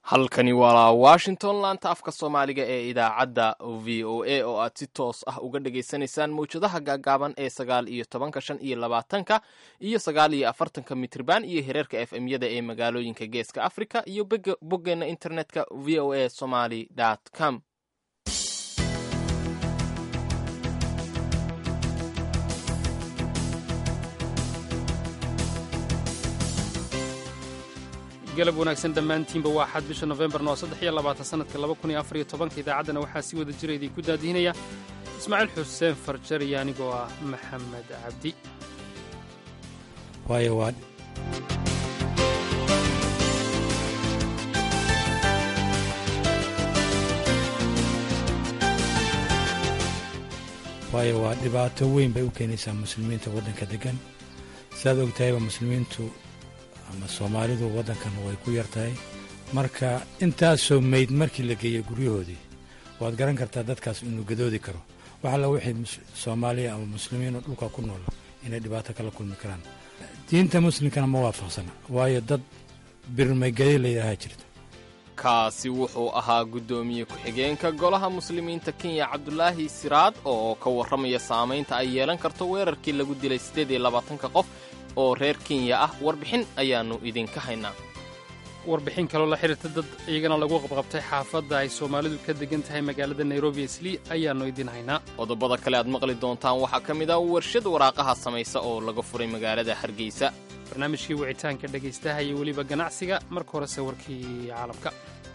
halkani waa Washington laanta afka Soomaaliga ee idaacadda VOA oo aad si toos ah uga dhageysanaysaan mowjadaha gaagaaban ee 19, 25 iyo 49 mitirban iyo heerarka FM-yada ee magaalooyinka Geeska Afrika iyo boggeena internetka voasomali.com. galab wanaagsan dhammaantiinba waa xad bisha November 23 sanadka 2014 idaacadana waxaa si wada jira idinku daadihinaya Ismaaciil Xuseen Farjar iyo anigoo ah Maxamed Cabdi. waayo waa dhibaato weyn bay u keenaysaa muslimiinta waddanka degan sidaad ogtahayba muslimiintu ama Soomaalidu waddankan way ku yartahay marka intaasoo meyd markii la geeyo guryahoodii waad garan kartaa dadkaas inuu gadoodi karo waxa la wixii Soomaaliya ama muslimiin oo dhulka ku nool inay dhibaato kala kulmi karaan diinta muslimkana ma waafaqsana waayo dad birmagay leeyahay jirta. kaasi wuxuu ahaa gudoomiye ku-xigeenka golaha muslimiinta Kenya Cabdullaahi Siraad oo ka warramaya saamaynta ay yeelan karto weerarkii lagu dilay 28 qof oo reer Kenya ah. Warbixin ayaanu idinka haynaa. warbixin kaloo la xiriirta dad iyagana lagu qabqabtay xaafadda ay Soomaalidu ka degan tahay magaalada Nairobi Isli ayaanu idin haynaa. qodobada kale aad maqli doontaan waxaa ka mid ah warshad waraaqaha samaysa oo laga furay magaalada Hargeysa, barnaamijkii wicitaanka dhagaystaha iyo weliba ganacsiga. marka hore sawirkii caalamka.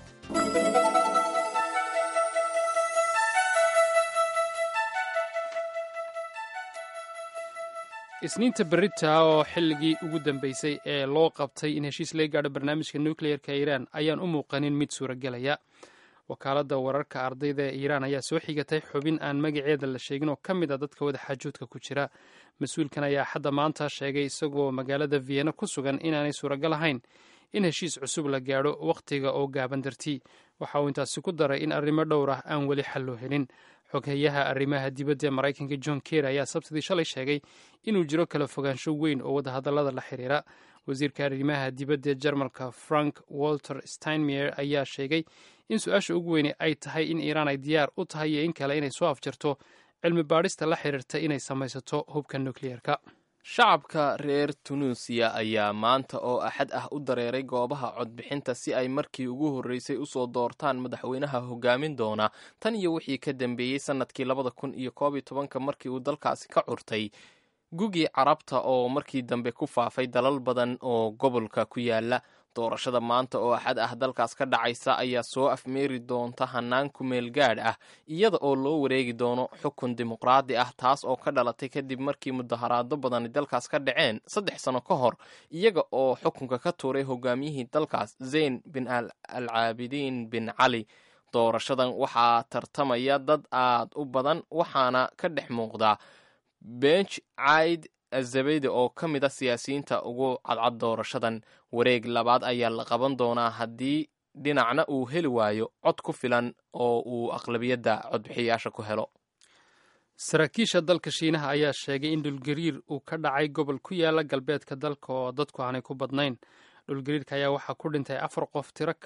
isniinta berita oo xilligii ugu dambaysay ee loo qabtay in heshiis laga gaadho barnaamijka nukliyeerka Iiraan ayaan u muuqanin mid suuragelaya. wakaaladda wararka ardayda ee Iiraan ayaa soo xigatay xubin aan magaceeda la sheegin oo ka mid ah dadka wadaxaajoodka ku jira. mas-uulkan ayaa xadda maanta sheegay isagoo magaalada Vienna ku sugan inaanay suuragal ahayn in heshiis cusub la gaadho wakhtiga oo gaaban dartii. waxa uu intaasi ku daray in arrimo dhowr ah aan weli xal loo helin. xoghayaha arrimaha dibadda ee Maraykanka John Kerry ayaa sabtidii shalay sheegay inuu jiro kala fogaansho weyn oo wadahadallada la xiriira. wasiirka arrimaha dibadda ee Jarmalka Frank Walter Steinmeier ayaa sheegay in su-aasha ugu weyne ay tahay in Iiraan ay diyaar u tahay iyo in kale inay soo afjarto cilmi baadhista la xiriirta inay samaysato hubka nukliyeerka. shacabka reer Tunuusiya ayaa maanta oo Axad ah u dareeray goobaha codbixinta si ay markii ugu horreysay u soo doortaan madaxweynaha hogaamin doona tan iyo wixii ka dambeeyey sanadkii 2011 markii uu dalkaasi ka curtay gugii carabta oo markii dambe ku faafay dalal badan oo gobolka ku yaala. doorashada maanta oo Axad ah dalkaas ka dhacaysa ayaa soo afmeeri doonta hannaan ku meel gaadh ah iyada oo loo wareegi doono xukun dimuqraadi ah, taas oo ka dhalatay kadib markii mudaharaado badani dalkaas ka dhaceen 3 sano ka hor iyaga oo xukunka ka tuuray hogaamiyihii dalkaas Zayn bin al-Caabidiin bin Cali. doorashadan waxaa tartamaya dad aad u badan waxaana ka dhex muuqda Bench Caid Azabeyde oo ka mid ah siyaasiyiinta ugu cadcad doorashadan. wareeg labaad ayaa la qaban doonaa haddii dhinacna uu heli waayo cod ku filan oo uu aqlabiyadda codbixiyayaasha ku helo. saraakiisha dalka Shiinaha ayaa sheegay in dhulgariir uu ka dhacay gobol ku yaala galbeedka dalka oo dadku aanay ku badnayn. dhulgariirka ayaa waxaa ku dhintay 4 qof, tiro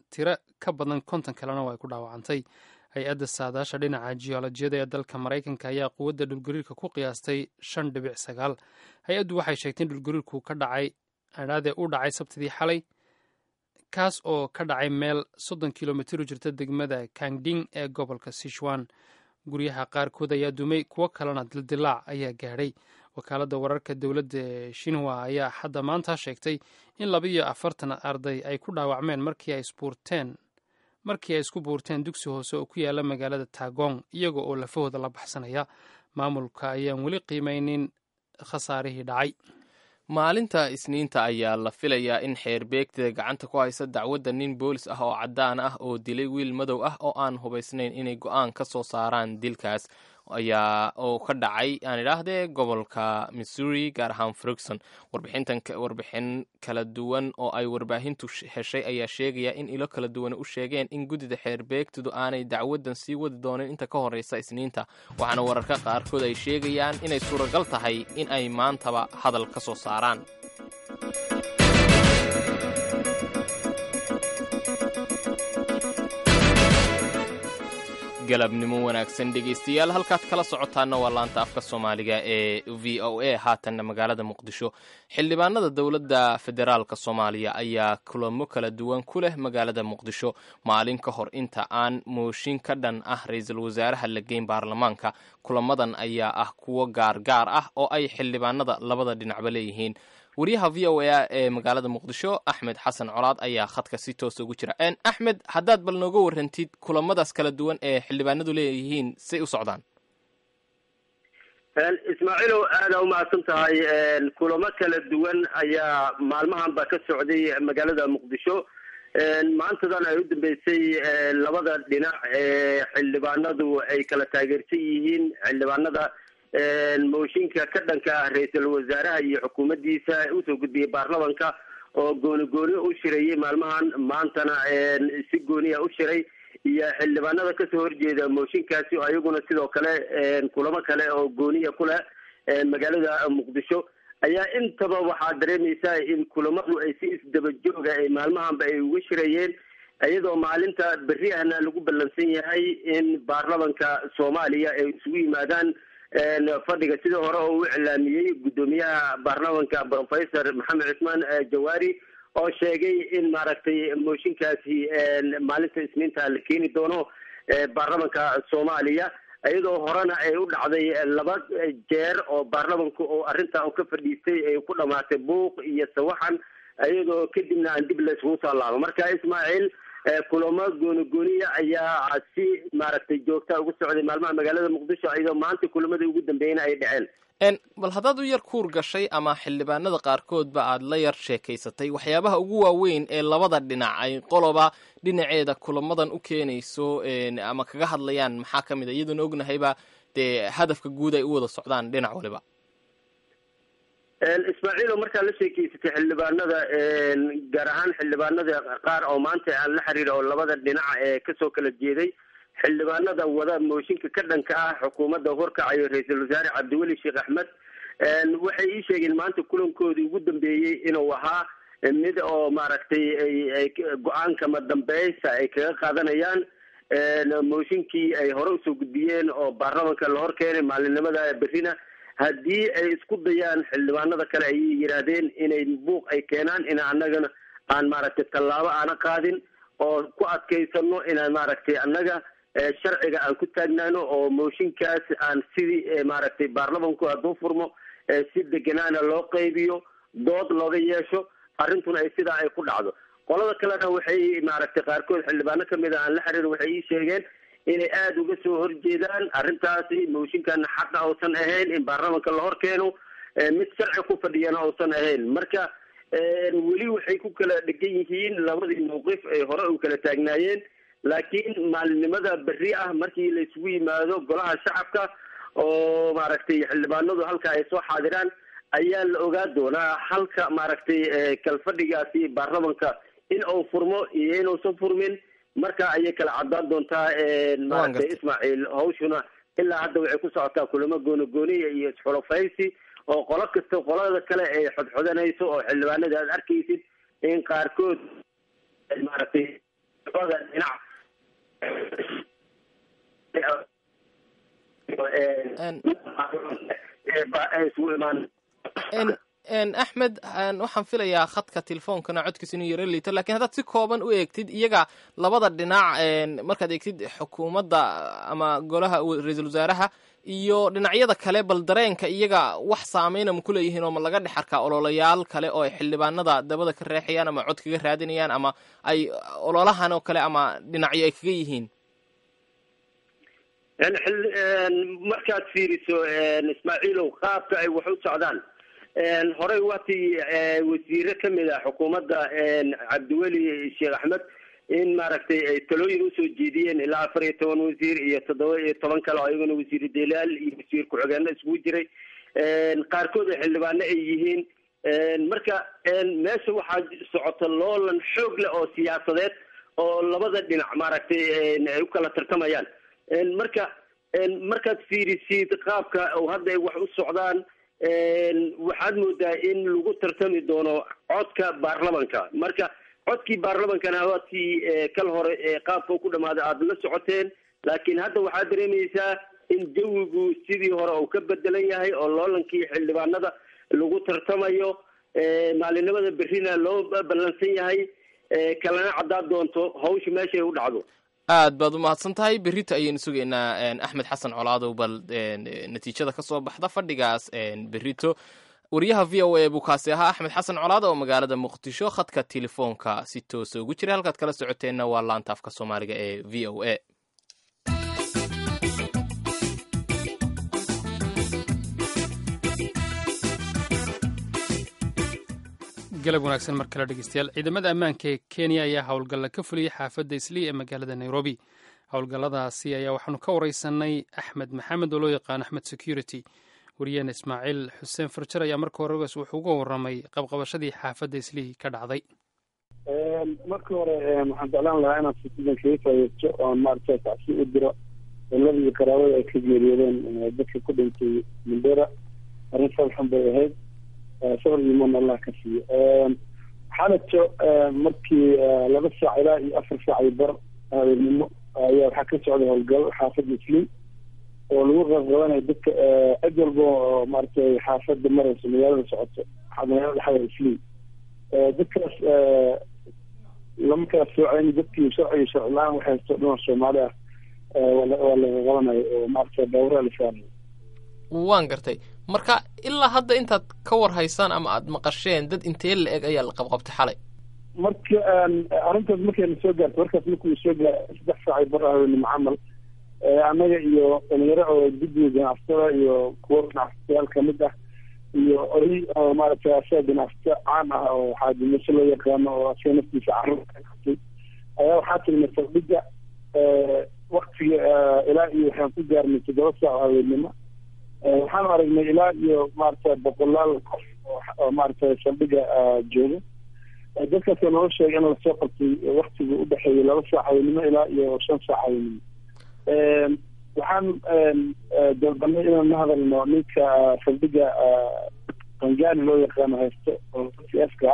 ka badan 50 kalena waa ay ku dhaawacantay. hay-adda saadaasha dhinaca jiyoolojiyada ee dalka Maraykanka ayaa quwadda dhulgariirka ku qiyaastay 5.9. hay-addu waxay sheegtay in dhulgariirku u dhacay sabtidii xalay, kaas oo ka dhacay meel 30 kilomitir u jirta degmada Kangding ee gobolka Sichuan. guryaha qaarkood ayaa dumay, kuwo kalena dildilaac ayaa gaadhay. wakaaladda wararka dowladda ee Shinhua ayaa hadda maanta sheegtay in 42 arday ay ku dhaawacmeen markii ay isku buurteen dugsi hoose oo ku yaala magaalada Tagong iyaga oo lafahooda la baxsanaya. maamulka ayaan weli qiimaynin khasaarihii dhacay. maalinta Isniinta ayaa la filayaa in xeerbeegta gacanta ku haysa dacwadda nin boolis ah oo caddaan ah oo dilay wiil madow ah oo aan hubaysnayn inay go'aan ka soo saaraan dilkaas oo ka dhacay aan idhaahdee gobolka Missouri gaar ahaan Ferguson. warbixin kala duwan oo ay warbaahintu heshay ayaa sheegaya in ilo kala duwan u sheegeen in guddida xeerbeegtadu aanay dacwaddan sii wadi doonin inta ka horreysa Isniinta, waxaana wararka qaarkood ay sheegayaan inay suuragal tahay in ay maantaba hadal ka soo saaraan. galabnimo wanaagsan dhegaystayaal halkaad kala socotaana waa laanta afka soomaaliga ee v o a haatanna magaalada muqdisho xildhibaanada dowladda federaalka soomaaliya ayaa kulamo kala duwan ku leh magaalada muqdisho maalin ka hor inta aan mooshin ka dhan ah ra-iisul wasaaraha la geyn baarlamaanka kulamadan ayaa ah kuwo gaargaar ah oo ay xildhibaanada labada dhinacba leeyihiin wariyaha v o a ee magaalada muqdisho axmed xasan colaad ayaa khadka si toosa ugu jira axmed haddaad bal nooga warrantid kulamadaas kala duwan ee xildhibaanadu leeyihiin say u socdaan ismaaciilow aada umahadsan tahay kulamo kala duwan ayaa maalmahanba ka socday magaalada muqdisho maantadan ay u dambeysay labada dhinac ee xildhibaanadu ay kala taageersan yihiin xildhibaanada mooshinka ka dhanka ah ra-iisul wasaaraha iyo xukuumaddiisa usoo gudbiyey baarlamanka oo gooni u shirayay maalmahan maantana si gooniya u shiray iyo xildhibaanada kasoo horjeeda mooshinkaasi oo ayaguna sidoo kale kulamo kale oo gooniya ku leh magaalada muqdisho ayaa intaba waxaa dareemaysaa in kulamadu ay si isdaba jooga ay maalmahanba ay uga shirayeen iyadoo maalinta berri ahna lagu ballansan yahay in baarlamanka soomaaliya ay isugu yimaadaan fadhiga sidii hore oo u iclaamiyey guddoomiyaha baarlamanka professor maxamed cismaan jawaari oo sheegay in maaragtay mooshinkaasi maalinta isniinta la keeni doono baarlamanka soomaaliya iyadoo horena ay u dhacday laba jeer oo baarlamanku oo arrintaa ka fadhiistay ay ku dhamaatay buuq iyo sawaxan iyadoo kadibna aan dib la isugu soo laabo marka ismaaciil kulamo gooniya ayaa si maaragtay joogta ugu socday maalmaha magaalada muqdisho iyadoo maanta kulamadii ugu dambeeyna ay dhaceen bal haddaad u yar kuur gashay ama xildhibaanada qaarkoodba aad la yar sheekaysatay waxyaabaha ugu waaweyn ee labada dhinac ay qoloba dhinaceeda kulamadan u keenayso ama kaga hadlayaan maxaa ka mid a iyadoona ognahayba dee hadafka guud ay u wada socdaan dhinac waliba ismaaciilo markaa la sheekeysatay xildhibaanada gaar ahaan xildhibaanada qaar oo maanta aan la xiriira oo labada dhinac ee kasoo kala jeeday xildhibaanada wada mooshinka ka dhanka ah xukuumadda horkacayo ra-iisul wasaare cabdiweli sheekh axmed waxay ii sheegeen maanta kulankoodii ugu dambeeyey inuu ahaa mid oo maaragtay ay go-aankama dambeysa ay kaga qaadanayaan mooshinkii ay hore usoo gudbiyeen oo baarlamanka la hor keenay maalinimada berrina haddii ay isku dayaan xildhibaanada kale ayay yidhaahdeen inay buuq ay keenaan in annagana aan maaragtay tallaabo aana qaadin oo ku adkaysano inaan maaragtay annaga sharciga aan ku taagnaano oo mooshinkaas aan sidii maaragtay baarlamanku hadduu furmo si deganaana loo qaybiyo dood looga yeesho arrintuna ay sidaa ay ku dhacdo qolada kalena waxay maaragtay qaarkood xildhibaano kamid a aan la xiriir waxay ii sheegeen inay aada uga soo horjeedaan arrintaasi mooshinkana xaqa uusan ahayn in baarlamanka la hor keeno mid sharci ku fadhiyana uusan ahayn marka weli waxay ku kala dhegan yihiin labadii mawqif ay hore u kala taagnaayeen laakiin maalinimada berri ah markii la isugu yimaado golaha shacabka oo maaragtay xildhibaanadu halka ay soo xaadiraan ayaa la ogaa doonaa halka maaragtay kalfadhigaasi baarlamanka in uu furmo iyo inuusan furmin marka ayay kala caddaan doontaa maaragtay ismaaciil hawshuna ilaa hadda waxay ku socotaa kulamo gooniya iyo isxulafaysi oo qolo kasta qolada kale ay xodxodanayso oo xildhibaanada aad arkaysid in qaarkood maaragtay labada dhinac isugu imaan axmed waxaan filayaa khadka telefoonkana codkiisa inuu yaro liito lakin haddaad si kooban u eegtid iyaga labada dhinac markaad eegtid xukuumadda ama golaha ra-iisul wasaaraha iyo dhinacyada kale bal dareenka iyaga wax saameyna ma kuleeyihiin oo ma laga dhex arkaa ololayaal kale oo ay xildhibaanada dabada ka reexayaan ama cod kaga raadinayaan ama ay ololahan oo kale ama dhinacyo ay kaga yihiin markaad fiiriso ismaaciilow qaabka ay wax u socdaan horey waatii wasiire kamid ah xukuumadda cabdiweli sheekh axmed in maaragtay ay talooyin usoo jeediyeen ilaa 14 wasiir iyo 7 kale oo ayaguna wasiir delaal iyo wasiir ku-xigeenno isugu jiray qaarkood ay xildhibaano ay yihiin marka meesha waxaa socota loolan xoog leh oo siyaasadeed oo labada dhinac maaragtay ay u kala tartamayaan markaad fiirisid qaabka hadda ay wax u socdaan waxaad moodaa in lagu tartami doono codka baarlamanka marka codkii baarlamankana waatii kal hore qaabka ku dhamaaday aada la socoteen laakiin hadda waxaa dareemaysaa in jawigu sidii hore uu ka bedelan yahay oo loolankii xildhibaanada lagu tartamayo maalinimada berrina loo ballansan yahay kalena caddaad doonto hawsha meeshay u dhacdo. aad baad u mahadsan tahay. berrito ayaynu sugaynaa axmed xasan colaadow bal natiijada ka soo baxda fadhigaas berrito. wariyaha v o a buu kaasi ahaa axmed xasan colaado oo magaalada muqdisho khadka telefoonka si toosa ugu jira. halkaad kala socoteenna waa laanta afka soomaaliga ee v o a. galab wanaagsan mar kale dhegeystayaal. ciidamada ammaanka ee kenya ayaa howlgalla ka fuliyey xaafadda islii ee magaalada nairobi. howlgalladaasi ayaa waxaanu ka wareysanay axmed maxamed oo loo yaqaan axmed security. wariyaheena ismaaciil xuseen farjar ayaa marka hore wuxuu uga warramay qabqabashadii xaafadda islii ka dhacday. marka hore waxaan jeclaan lahaa inaad citizen kaga faa'iidaysto oon maaragtay tacsi u diro dowladda iyo qaraabada ay ka geeriyoodeen dadka ku dhintay Mandera. arrin farxan bay ahayd, sabir iimaan Allah ka siiyo. xaaladda markii 2 saac ilaa 4 saac ay bar habeenimo ayaa waxaa ka socday howlgal xaafadda islii oo lagu qabanayo dadka cid walba oo maaragtay xaafadda maraysa magaalada socoto magaalada xawar islii. dadkaas lama kala soocin dadkii sharci la-aan waxay haysto dhinaca Soomaali ah waa laga qabanayo oo maaragtay dowra la saarayo. waan gartay. marka ilaa hadda intaad ka war haysaan ama aad maqasheen dad intee la eg ayaa la qabqabtay xalay? marka arrintaas markayna soo gaartay markaas markuu soo gaaray 3 saac ay bar habeenimo camal annaga iyo dhalinyaro oo guddiga ganacsatada iyo kuwo ganacsayaal ka mid ah iyo oday oo maaragtay asaga ganacsato caan ah oo xaadimisho loo yaqaano oo asaga naftiisa carruurta ka qabtay ayaa waxaa tilmay saldhigga waktiga ilaa iyo waxaan ku gaarnay 7 saac habeenimo. waxaan aragnay ilaa iyo maaragtay boqolaal qof oo maaragtay saldhigga jooga. dadkaas noo sheegay in lasoo qabtay waktiga u dhexeeyay 2 saac habeenimo ilaa iyo 5 saac habeenimo. waxaan dalbanay inaan la hadalno ninka saldhigga qangaani loo yaqaano haysto oo CFka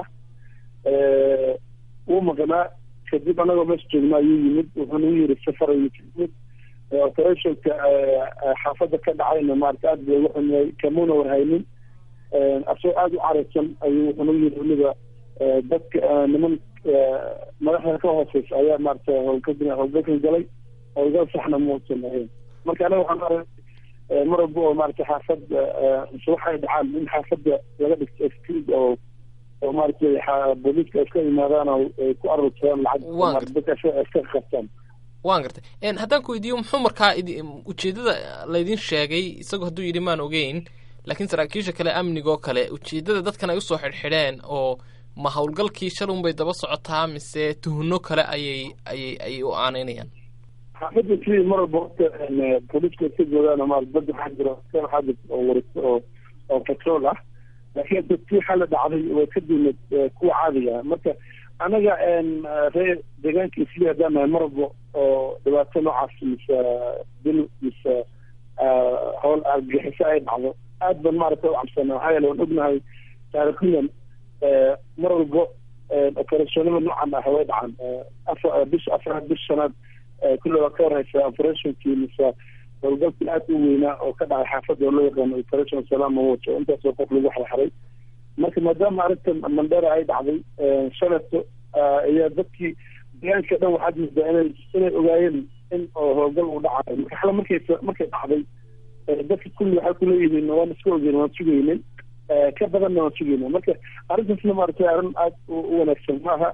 uu maqnaa. kadib anagoo meesha joogna ayuu yimid, wuxuuna u yiri safar ayuu yimid. operationka xaafadda ka dhacayna maaragta aad bay ugu xumeeyey kamuna warhaynin. asagoo aada u caraysan ayuu wuxuuna u yiri weliba dadka niman madaxda ka hooseysa ayaa maaragtay howlgalkan galay howlgal saxna muusan ahayn. marka anaga waxaan arag mar walba oo maaragtay xaafadda waxay dhacaan in xaafadda laga dhigto exclude oo maaragtay booliiska iska yimaadaan oo ay ku arurtaan lacag dadka iska qabtaan. waan gartay. haddaan ku weydiiyo muxuu markaa ujeeddada laydin sheegay isagoo hadduu yidhi maan ogeyn, laakiin saraakiisha kale amnigoo kale ujeeddada dadkan ay usoo xidhxidheen oo ma howlgalkii shalun bay daba socotaa mise tuhno kale ayay u aaneynayaan? xaafadda sidii mar walba horta booliiska iska joogaan maarata dad waxaa jiro oo warista oo patrol ah, laakiin dadkii xalla dhacday way ka duuneed kuwa caadiga ah. marka anaga reer deegaanka isli haddaan nahay mar walba oo dhibaato noocaas mise dil mise howl argaxiso ay dhacdo aad ban maaragtay u cabsana. maxaa yeele waan ognahay taariikhiyan mar walba operationada noocan ah way dhacaan. bish shanaad kulli waa ka warhaysa operationkii mise howlgalkii aad u weynaa oo ka dhacay xaafadda oo loo yaqaano operation salaam watch oo intaasoo qof lagu xarxaray. marka maadaama arrinta Mandera ay dhacday shalato iyo dadkii deegaanka dhan waxaad moodaa inay ogaayeen in howlgal uu dhacayo. marka xala markay dhacday dadka kulli waxay ku leeyihiin waan iska ogeyn, waan sugaynay ka badanna waan sugaynay. marka arrintaasna maaragtay arrin aad u wanaagsan maaha.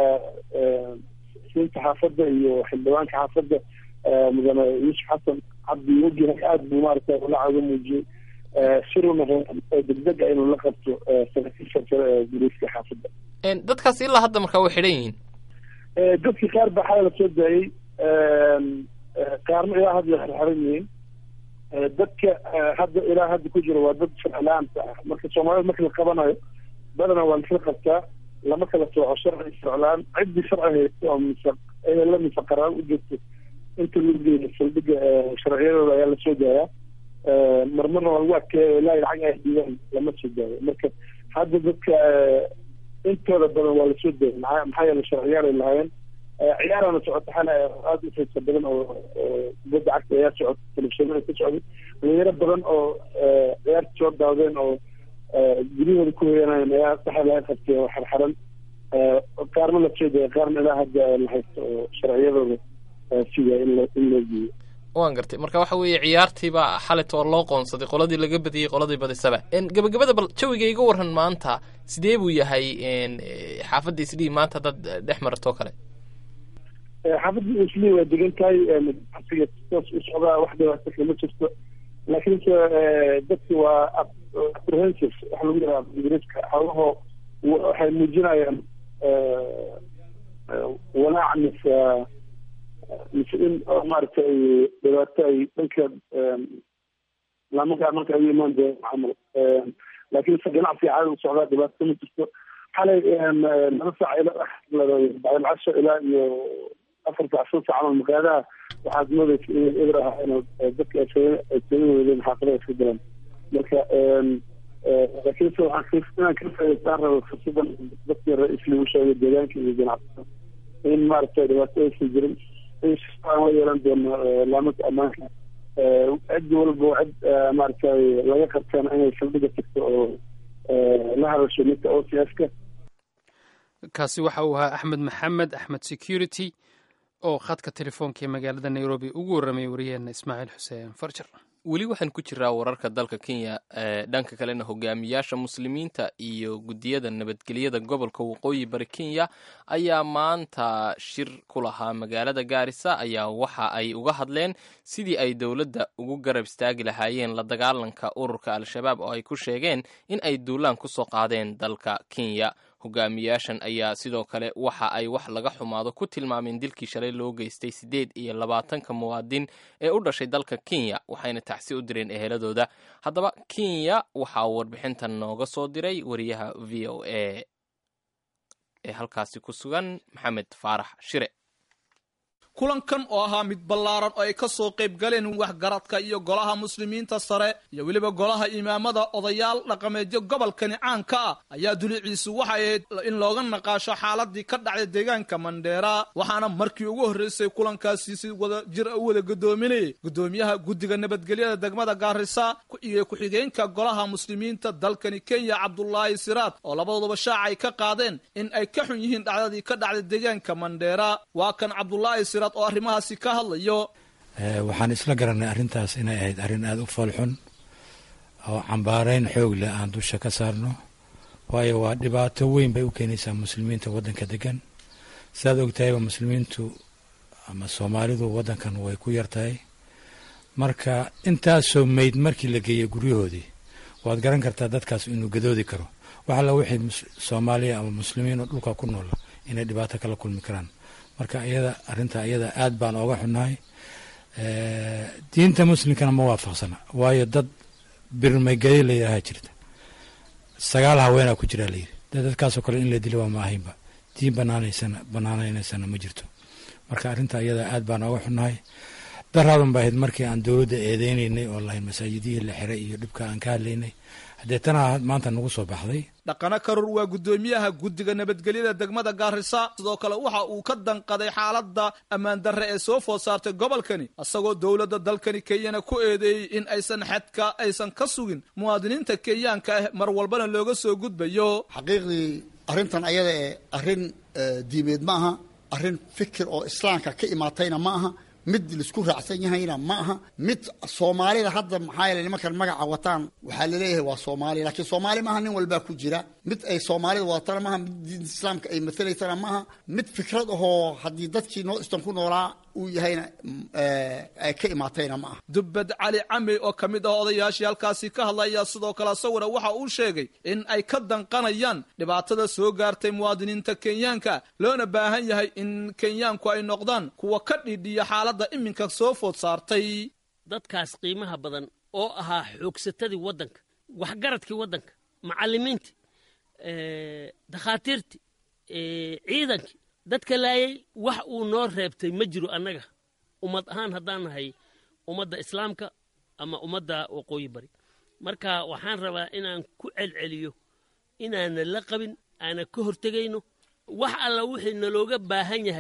siinta xaafadda iyo xildhibaanka xaafadda mudane yuusuf xasan cabdi wajih aad buu maaragtay walaaca uga muujiyey shiruna degdeg ah inuu la qabto saraakiisha kale ee booliiska xaafadda. dadkaas ilaa hadda markaa way xidhan yihiin? dadkii qaar baa xalay la soo daayey, qaarna ilaa hadda xirxiran yihiin. dadka hadda ilaa hadda ku jira waa dad sharci-la-aanta ah. marka soomaalida marka la qabanayo badanaa waa lasla qabtaa, lama kala sooco sharci sharci-la-aan. ciddii sharci haysta oo la mise qaraar u joogto inta lagu geeyo saldhigga sharciyadooda ayaa lasoo daayaa. marmarna waa lagu adkeeya ilaa lacag ay dhiibaan lama soo daayo. marka hadda dadka intooda badan waa lasoo daayay maxaa yeele sharciyaal ay lahaayeen ciyaarana socota xana aada u xiisa badan oo kubadda cagta ayaa socota telefishinada ka socday dhalinyaro badan oo ciyaarta soo daawdeen oo guryahooda ku hoyanayeen ayaa saxa laga qabtay oo xarxaran qaarna la jeedaya qaarna ilaa hadda la haysto oo sharciyadooda sida in loo geeyo. waan gartay marka waxa weeye ciyaartiiba xalit oo loo qoonsaday qoladii laga badiyey qoladii badisaba gabagabada bal jawiga iga waran maanta sidee buu yahay xaafadda islii maanta dad dhex marto kale xaafadda islii waa degan tahay asiga toos u socdaa wax dhibaato kama jirto laakiinse dadki waa apprehensive waxa lagu yidhaha ingiriiska hawlaho waxay muujinayaan walaac mise in maaragtay dhibaato ay dhanka laamakaa marka ay imaan doon camal laakiin se ganacsiga caadi u socdaa dhibaato ma jirto xalay 2 saac ilaa bacdalcasho ilaa iyo 4 saac 5 saac camal maqaadaha waxaad moodaysa inay eber ahaa in dadka ay sooga weydeen xaafadaha iska galaan marka laakiin se waxaan ka faa'iidaystaan rabo fursadan dadkii ra-iisli u sheegay deegaanka iyo ganacsiga in maaragtay dhibaato aysan jirin aan la yeelan doono laamada ammaanka cid walba cid maaragtay laga qabtaan inay saldhiga tagto oo la hadasho ninka OCS-ka. kaasi waxa uu ahaa axmed maxamed axmed security oo khadka telefoonka ee magaalada nairobi ugu warramay wariyaheena ismaaciil xuseen farjar. weli waxaan ku jiraa wararka dalka kenya dhanka kalena hogaamiyaasha muslimiinta iyo guddiyada nabadgelyada gobolka waqooyi bari kenya ayaa maanta shir ku lahaa magaalada gaarisa ayaa waxa ay uga hadleen sidii ay dowladda ugu garab istaagi lahaayeen la dagaalanka ururka al-shabaab oo ay ku sheegeen in ay duulaan ku soo qaadeen dalka kenya. hogaamiyaashan ayaa sidoo kale waxa ay wax laga xumaado ku tilmaameen dilkii shalay loo geystay 28 muwaadin ee u dhashay dalka Kenya waxayna tacsi u direen eheladooda. haddaba Kenya waxaa warbixintan nooga soo diray wariyaha VOA ee halkaasi ku sugan Maxamed Faarax Shire. kulankan oo ahaa mid ballaaran oo ay ka soo qayb galeen waxgaradka iyo golaha muslimiinta sare iyo weliba golaha imaamada odayaal dhaqameedyo gobolkani caanka ah ayaa duliciisu waxay ahayd in looga naqaasho xaaladii ka dhacday deegaanka Mandheera waxaana markii ugu horreysay kulankaasi si wada jir u wada gudoominayay gudoomiyaha guddiga nabadgelyada degmada Gaarisa iyo ku-xigeenka golaha muslimiinta dalkani Kenya Cabdullaahi Siraad oo labaduba shaacay ka qaadeen in ay ka xun yihiin dhacdadii ka dhacday deegaanka Mandheera. waa kan Cabdullaahi Siraad oo arrimahaasi ka hadlayo. waxaan isla garanay arrintaas inay ahayd arrin aada u foolxun oo cambaarayn xoog leh aan dusha ka saarno waayo waa dhibaato weyn bay u keenaysaa muslimiinta waddanka degan. sidaad ogtahayba muslimiintu ama soomaalidu waddankan way ku yartahay marka intaasoo meyd markii la geeyo guryahoodii waad garan kartaa dadkaas inuu gadoodi karo wax alla wixii soomaaliya ama muslimiin oo dhulka ku nool inay dhibaato kala kulmi karaan. marka arrinta iyada aad baan ooga xunnahay. diinta muslimkana ma waafaqsana waayo dad birmaygeli la yidhaaha jirta 9 haweenaa ku jiraa layidhi dadkaasoo kale in la dilo waa ma ahaynba diin banaanaysana ma jirto. marka arrinta iyada aad baan ooga xunnahay. daraadan ba ahayd markii aan dowladda eedeynaynay oo lahayn masaajidihii la xiray iyo dhibka aan ka hadlaynay haddee tana maanta nagu soo baxday. dhaqana karur waa gudoomiyaha guddiga nabadgelyada degmada Gaarisa sidoo kale waxa uu ka danqaday xaaladda ammaan darre ee soo food saartay gobolkani asagoo dowladda dalkani Kenya ku eedeeyay in aysan ka sugin muwaadiniinta Kenyaanka ah mar walbana looga soo gudbayo. xaqiiqdii arrintan ayada ee arrin diimeed ma aha arrin fikir oo islaamka ka imaatayna ma aha mid lisku raacsan yahayna ma aha mid Soomaalida hadda maxaa yeelay nimankan magaca wataan waxaa la leeyahay waa Soomaali laakiin Soomaali ma aha nin walba ku jira mid ay Soomaalida wataan ma aha mid diinta islaamka ay matalaysana ma aha mid fikrad oo haddii dadkii noo istan ku noolaa uu yahayna ay ka imaatayna ma aha. Dubbad Cali Cami oo ka mid ah odayaashii halkaasi ka hadlaya sidoo kale sawira waxa uu sheegay in ay ka danqanayaan dhibaatada soo gaartay muwaadiniinta Kenyaanka loona baahan yahay in Kenyaanku ay noqdaan kuwa ka dhidhiya xaaladda iminka soo food saartay. dadkaas qiimaha badan oo ahaa xoogsatadii waddanka waxgaradkii waddanka macallimiintii dakhaatiirtii ciidankii dadka laayay wax uu noo reebtay ma jiro annaga ummad ahaan haddaan nahay ummadda islaamka ama ummadda waqooyi bari. marka waxaan rabaa inaan ku celceliyo inaana la qabin aana ka hortegayno wax alla wixii nalooga baahan yahay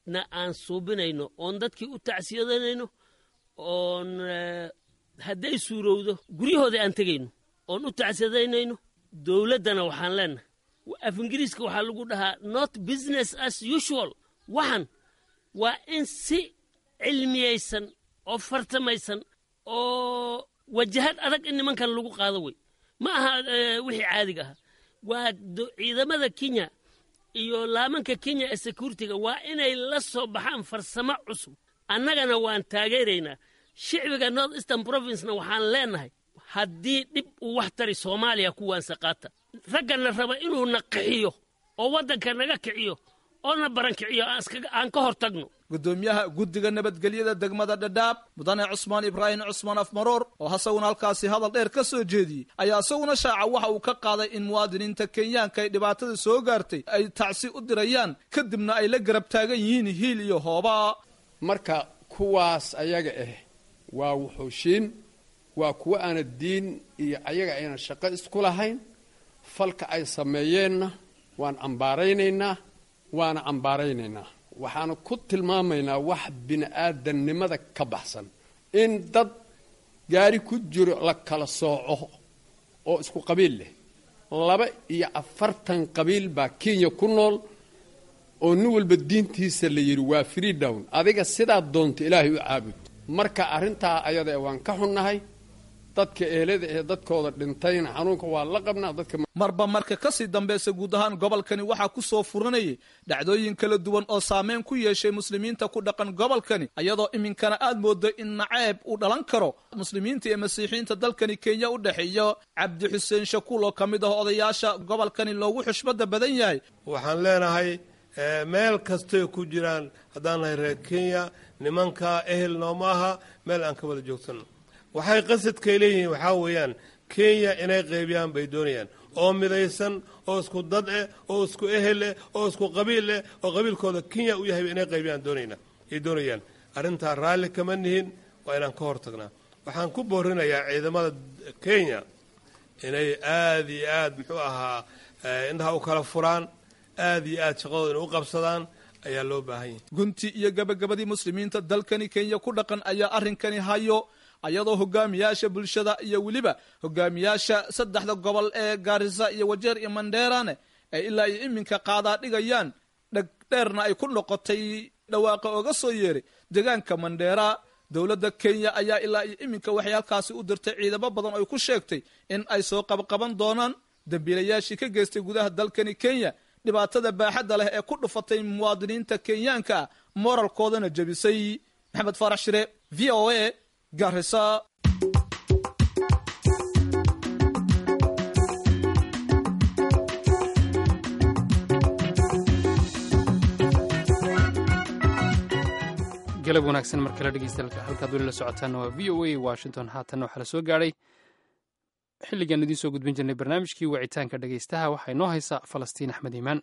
na aan suubinayno oon dadkii u tacsiyadanayno oon hadday suurowdo guryahooda aan tegayno oon u tacsiyadaynayno dowladdana waxaan leenahay af ingiriiska waxaa lagu dhahaa not business as usual waxan waa in si cilmiyaysan oo fartamaysan oo wajahad adag in nimankan lagu qaado wey ma aha wixii caadiga ahaa waa ciidamada kenya iyo laamanka kenya ee security-ga waa inay la soo baxaan farsamo cusub annagana waan taageeraynaa shicbiga north eastern provincena waxaan leenahay haddii dhib uu wax tari soomaaliya kuwaanse qaata raggana raba inuu na kiciyo oo waddanka naga kiciyo oo na barankiciyo aan ka hor tagno gudoomiyaha guddiga nabadgelyada degmada dhadhaab mudane cusmaan ibraahim cusmaan afmaroor oo hasaguna halkaasi hadal dheer ka soo jeediyey ayaa isaguna shaaca waxa uu ka qaaday in muwaadiniinta kenyaanka ay dhibaatada soo gaartay ay tacsi u dirayaan kadibna ay la garab taagan yihiin hiil iyo hooba marka kuwaas ayaga waa wuxuushiin waa kuwa aana diin iyo ayaga ayna shaqo isku lahayn falka ay sameeyeenna waan ambaaraynaynaa waana ambaaraynaynaa waxaanu ku tilmaamaynaa wax bini'aadannimada ka baxsan in dad gaari ku jiro la kala sooco oo isku qabiil leh 42 qabiil baa Kenya ku nool oo nin walba diintiisa la yiri waa freedom adiga sidaa doonto ilaahay u caabud marka arintaa ayada waan ka xunnahay dadka ehelada ee dadkooda dhintayna xanuunka waa la qabnaa dadka marka ka sii dambeysay guud ahaan gobolkani waxaa ku soo furanayay dhacdooyin kala duwan oo saameyn ku yeeshay muslimiinta ku dhaqan gobolkani iyadoo iminkana aad moodo in naceeb uu dhalan karo muslimiinta iyo masiixiinta dalkani Kenya u dhaxeeyo Cabdi Xuseen Shakuul oo kamid ah odayaasha gobolkani loogu xushmada badan yahay waxaan leenahay meel kastoo ku jiraan haddaan nahay reer Kenya nimanka ehel noomaha meel aan ka wada joogsano waxay qasadkay leeyihiin waxaa weeyaan Kenya inay qaybiyaan bay doonayaan oo midaysan oo isku dad oo isku ehel oo isku qabiil oo qabiilkooda Kenya u yahay inay qaybiyaan doonayaan arrinta raalli kama nihin waa inaan ka hortagnaa waxaan ku boorinayaa ciidamada Kenya inay aad iyo aad muxuu ahaa inta u kala furaan aad iyo aad shaqadooda u qabsadaan ayaa loo baahan yahay gunti iyo gabagabadii muslimiinta dalkani Kenya ku dhaqan ayaa arrinkani hayo ayadoo hogaamiyaasha bulshada iyo waliba hogaamiyaasha saddexda gobol ee Garissa iyo Wajeer iyo Mandera ay ilaa iminka qaada dhigayaan dhagdheerna ay ku noqotay dhawaaqa oga soo yeeray deegaanka Mandera dawladda Kenya ayaa ilaa iminka waxay halkaasi u dirtay ciidamo badan oo ku sheegtay in ay soo qabqaban doonaan dambiilayaashii ka geystay gudaha dalkani Kenya dhibaatada baaxadda leh ee ku dhufatay muwaadiniinta Kenyaanka moralkoodana jabisay Maxamed Farax Shire VOA Garissa galab wanaagsan mar kale dhegeystayaal halkaad weli la socotaan waa VOA Washington haatan waxa la soo gaaray xilligan idin soo gudbin jirnay barnaamijkii wicitaanka dhegeystaha waxay noo haysaa Falastiin Axmed Iimaan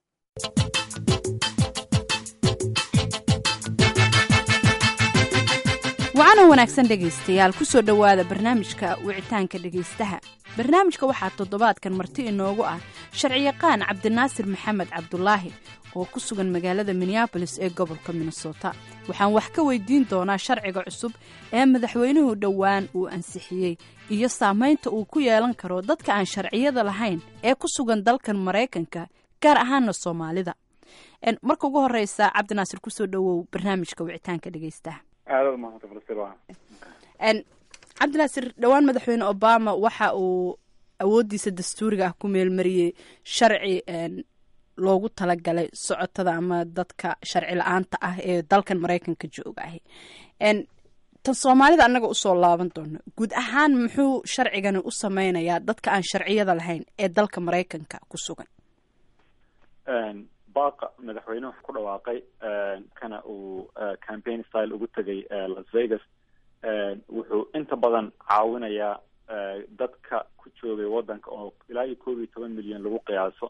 waxaana wanaagsan dhegaystayaal ku soo dhowaada barnaamijka wicitaanka dhegaystaha barnaamijka waxaa toddobaadkan marti inoogu ah sharciyaqaan Cabdinaasir Maxamed Cabdulaahi oo ku sugan magaalada Minneapolis ee gobolka Minnesota waxaan wax ka weydiin doonaa sharciga cusub ee madaxweynuhu dhowaan uu ansixiyey iyo saameynta uu ku yeelan karo dadka aan sharciyada lahayn ee ku sugan dalkan Mareykanka gaar ahaana Soomaalida marka ugu horeysa Cabdinaasir ku soo dhawow barnaamijka wicitaanka dhegaystaha cabdinaasir dhowaan madaxweyne Obama waxa uu awoodiisa dastuuriga ah ku meelmariyey sharci loogu talagalay socotada ama dadka sharci la-aanta ah ee dalkan Mareykanka jooga ah tan Soomaalida anaga u soo laaban doono guud ahaan muxuu sharcigani u sameynayaa dadka aan sharciyada lahayn ee dalka Mareykanka ku sugan baaqa madaxweynuhu ku dhawaaqay kana uu campaign style ugu tagay Las Vegas wuxuu inta badan caawinayaa dadka ku joogay wadanka oo ilaa 12 milyan lagu qiyaaso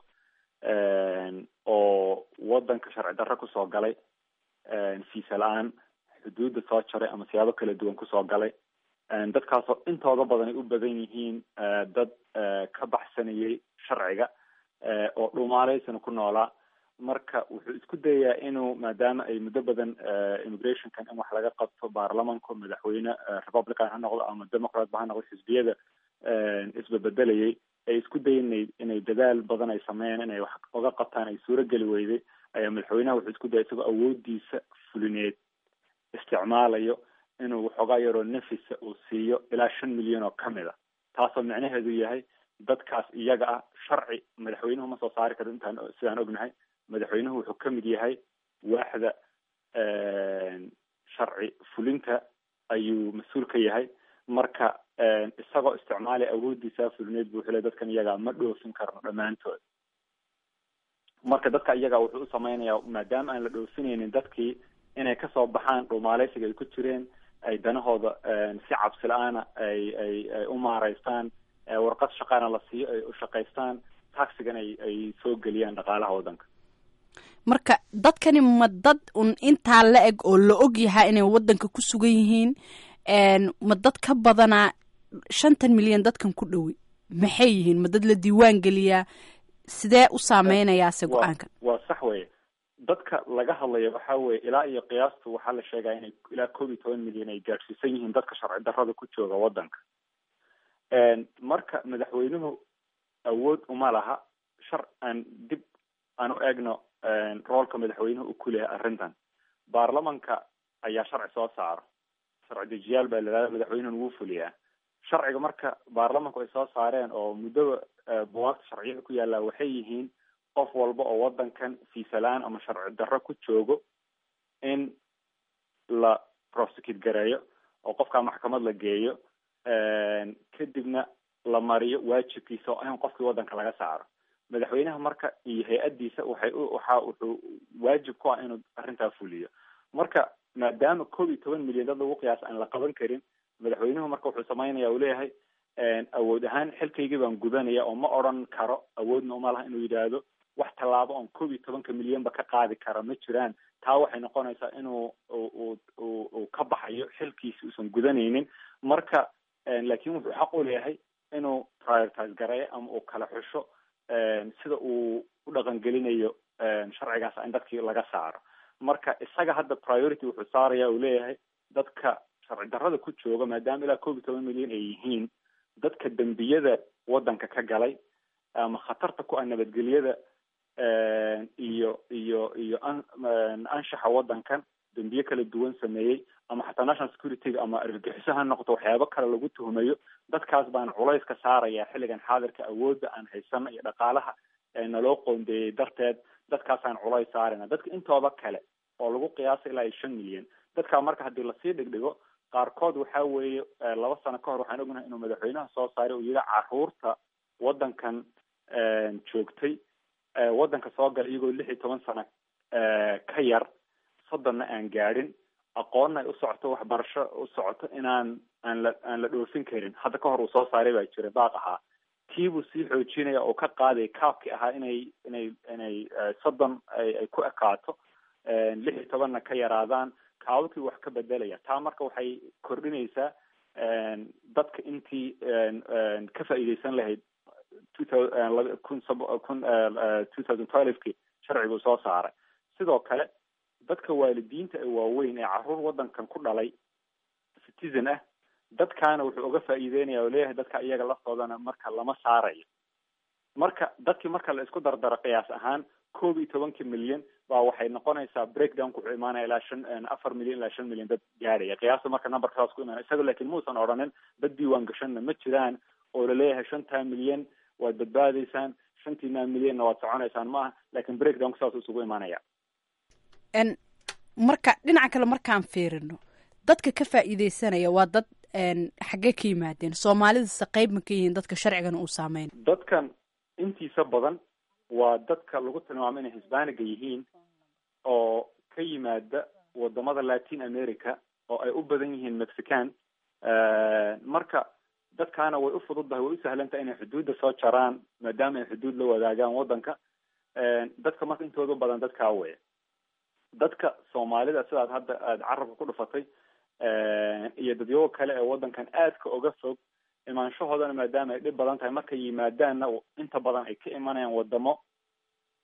oo wadanka sharci darro ku soo galay fiisa la'aan xuduudda soo jaray ama siyaabo kala duwan ku soo galay dadkaasoo intooda badan ay u badan yihiin dad ka baxsanayay sharciga oo dhumaalaysan ku noolaa marka wuxuu isku dayayaa inuu maadaama ay muddo badan immigrationkan in wax laga qabto baarlamanku madaxweyne republican ha noqdo ama democrat ba ha noqdo xisbiyada isbebedelayay ay isku dayan inay dadaal badan ay sameeyaan inay wax uga qabtaan ay suurogeli weyday ayaa madaxweynaha wuxuu isku dayay isagoo awoodiisa fulineed isticmaalayo inuu waxoogaa yaroo nafisa uu siiyo ilaa 5 milyan oo kamid a taasoo micnaheedu yahay dadkaas iyaga ah sharci madaxweynuhu ma soo saari karo intaan sidaan ognahay madaxweynuhu wuxuu ka mid yahay waaxda sharci fulinta ayuu mas-uul ka yahay marka isagoo isticmaalay awoodiisa fulineed buu xilay dadkan iyaga ma dhoofin karno dhammaantood marka dadka iyaga wuxuu u samaynayaa maadaama aan la dhoofinaynin dadkii inay kasoo baxaan dhumaaleysiga ay ku jireen ay danahooda si cabsi la-aana ay u maareystaan warqad shaqaana la siiyo ay u shaqaystaan taxigan ay soo geliyaan dhaqaalaha waddanka marka dadkani ma dad un intaa la eg oo la og yahay inay waddanka ku sugan yihiin ma dad ka badanaa 50 milyan dadkan ku dhowi maxay yihiin ma dad la diiwaan geliyaa sidee u saameynayaase go-aankan waa sax weye dadka laga hadlayo waxa weye ilaa iyo qiyaastu waxaa la sheegaa inay ilaa 11 milyan ay gaadhsiisan yihiin dadka sharci darrada ku jooga waddanka marka madaxweynuhu awood uma laha aan dib aan u eegno roolka madaxweynuhu uu ku leeyahay arrintan baarlamanka ayaa sharci soo saaro sharci dejiyaal baa la madaxweynuhu wuu fuliyaa sharciga marka baarlamanku ay soo saareen oo muddada buwaagta sharciyada ku yaallaa waxay yihiin qof walba oo waddankan fiisalaan ama sharci darro ku joogo in la prosecute gareeyo oo qofkaa maxkamad la geeyo kadibna la mariyo waajibkiisa oo in qofkii waddanka laga saaro madaxweynaha marka iyo hay-addiisa wuxuu waajib ku ah inuu arrintaa fuliyo marka maadaama 11 milyan dad lagu qiyaasa aan la qaban karin madaxweynuhu marka wuxuu samaynaya uu leeyahay awood ahaan xilkaygii baan gudanaya oo ma odhan karo awoodna uma laha inuu yidhaahdo wax tallaabo oon 11 milyanba ka qaadi kara ma jiraan taa waxay noqonaysaa inuu uu ka baxayo xilkiisi uusan gudanaynin marka laakiin wuxuu xaq u leeyahay inuu prioritize gareeyo ama uu kala xusho sida uu u dhaqangelinayo sharcigaas in dadkii laga saaro marka isaga hadda priority wuxuu saaraya uu leeyahay dadka sharci darrada ku jooga maadaama ilaa 11 milyan ay yihiin dadka dembiyada waddanka ka galay ama khatarta ku ah nabadgelyada iyo anshaxa waddankan dembiye kala duwan sameeyey ama xataa national security ama argagixiso ha noqoto waxyaabo kale lagu tuhumayo dadkaas baan culays ka saaraya xilligan xaadirka awoodda aan haysano iyo dhaqaalaha naloo qoondeeyey darteed dadkaasaan culays saarayna dadka intooda kale oo lagu qiyaasa ilaa 5 milyan dadkaa marka haddii lasii dhigdhigo qaarkood waxa weeye 2 sano ka hor waxaan ognahay inuu madaxweynaha soo saaray uu yidhi caruurta waddankan joogtay waddanka soo gala iyagoo 16 sano ka yar 30na aan gaadhin aqoonna ay u socoto waxbarasho u socoto aan la dhoofin karin hadda ka hor uu soo saaray baa jira baaq ahaa kiibuu sii xoojinaya oo ka qaaday kaabkii ahaa inay 30 ay ku ekaato 16na ka yaraadaan kaababkii wax ka bedelaya taa marka waxay kordhinaysaa dadka intii ka faa'iidaysan lahayd 2012kii sharcigu soo saaray sidoo kale dadka waalidiinta ee waaweyn ee caruur waddankan ku dhalay citizen ah dadkaana wuxuu uga faa'iideynaya oo leeyahay dadka iyaga laftoodana marka lama saarayo marka dadkii marka la isku dardaro qiyaas ahaan 11 milyan baa waxay noqonaysaa breakdownku wuxuu imaanaya ilaa 4 milyan ilaa 5 milyan dad gaadhaya qiyaasta marka numberkaas ku imaanaya isaga laakiin muusan odhanin dad diiwaan gashanna ma jiraan oo laleeyahay 5 milyan waad badbaadaysaan 5 milyanna waad soconaysaan maaha laakiin breakdownku saas isugu imaanaya marka dhinaca kale markaan fiirino dadka ka faa'iidaysanaya waa dad xaggee ka yimaadeen soomaalidase qayb ma ka yihiin dadka sharcigan uu saameyn dadkan intiisa badan waa dadka lagu tilmaamo inay hisbaaniga yihiin oo ka yimaada wadamada latin america oo ay u badan yihiin mexican marka dadkaana way u fududahay way u sahlantahay inay xuduudda soo jaraan maadaama ay xuduud la wadaagaan waddanka dadka marka intooda badan dadkaa weya dadka soomaalida sidaad hadda aada carabka ku dhufatay iyo dadyago kale ee waddankan aadka uga fog imaanshahoodana maadaama ay dhib badan tahay markay yimaadaanna inta badan ay ka imanayaan wadamo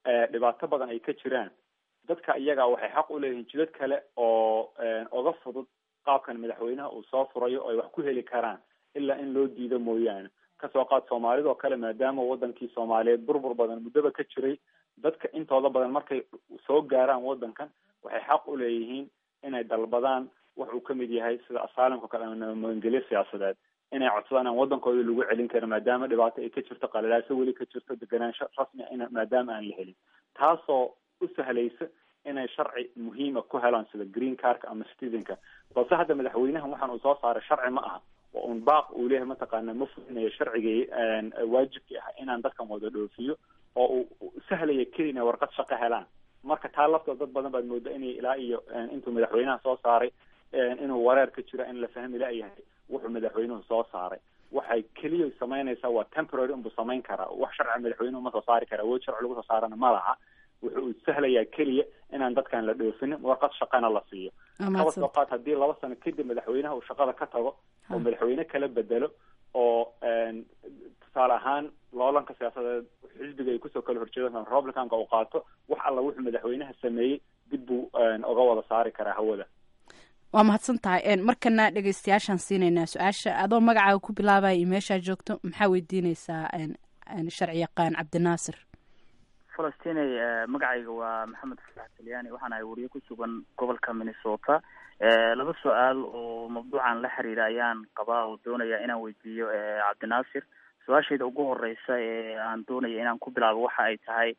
dhibaato badan ay ka jiraan, dadka iyaga waxay xaq u leeyihiin jidad kale oo oga fudud qaabkan madaxweynaha uu soo furayo oo ay wax ku heli karaan ilaa in loo diido mooyaane. kasoo qaad soomaalida oo kale, maadaama wadankii soomaaliyeed burbur badan muddaba ka jiray, dadka intooda badan markay soo gaaraan wadankan waxay xaq u leeyihiin inay dalbadaan wax uu kamid yahay sida asaalimka kale ama magangelyo siyaasadeed, inay codsadaan aan wadankooda lagu celin karin maadaama dhibaato ay ka jirto, qalalaaso weli ka jirto, deganaansho rasmi maadaama aan la helin, taasoo u sahlaysa inay sharci muhiima ku helaan sida green cardka ama citizenka. balse hadda madaxweynahan waxaan uu soo saaray sharci ma aha, waa un baaq uu leeyahay mataqaana ma fulinayo sharcigii waajibkii ah inaan dadkan wada dhoofiyo oo uu sahlaya keli inay warqad shaqo helaan. marka taa laftooda dad badan baad mooda inay ilaa iyo intuu madaxweynaha soo saaray inuu wareer ka jiro in la fahmi laayahay wuxuu madaxweynuhu soo saaray. waxay keliya samaynaysaa waa temporary unbuu samayn karaa, wax sharci madaxweynuhu ma soo saari karaa, awood sharci lagu soo saarana ma laha. wuxuu sahlayaa keliya inaan dadkan la dhoofinin, warqad shaqana la siiyo. kaba soo qaad haddii 2 sano kadib madaxweynaha uu shaqada ka tago oo madaxweyne kala bedelo oo tusaale ahaan loolanka siyaasadeed xisbiga ay kusoo kala horjeedaan republicanka uu qaato, wax alla wuxuu madaxweynaha sameeyey dib buu uga wada saari karaa hawada. waa mahadsan tahay. markana dhegeystayaashaan siinaynaa su-aasha adoo magacaaga ku bilaabaya iyo meeshaa joogto, maxaa weydiinaysaa sharci yaqaan cabdinaasir? falastiney, magacayga waa maxamed fasax talyaani, waxaan ahay wariye ku sugan gobolka minnesota. 2 su-aal oo mawduucan la xiriira ayaan qabaa oo doonaya inaan weydiiyo cabdinaasir. su-aashayda ugu horeysa aan doonaya inaan ku bilaabo waxa ay tahay,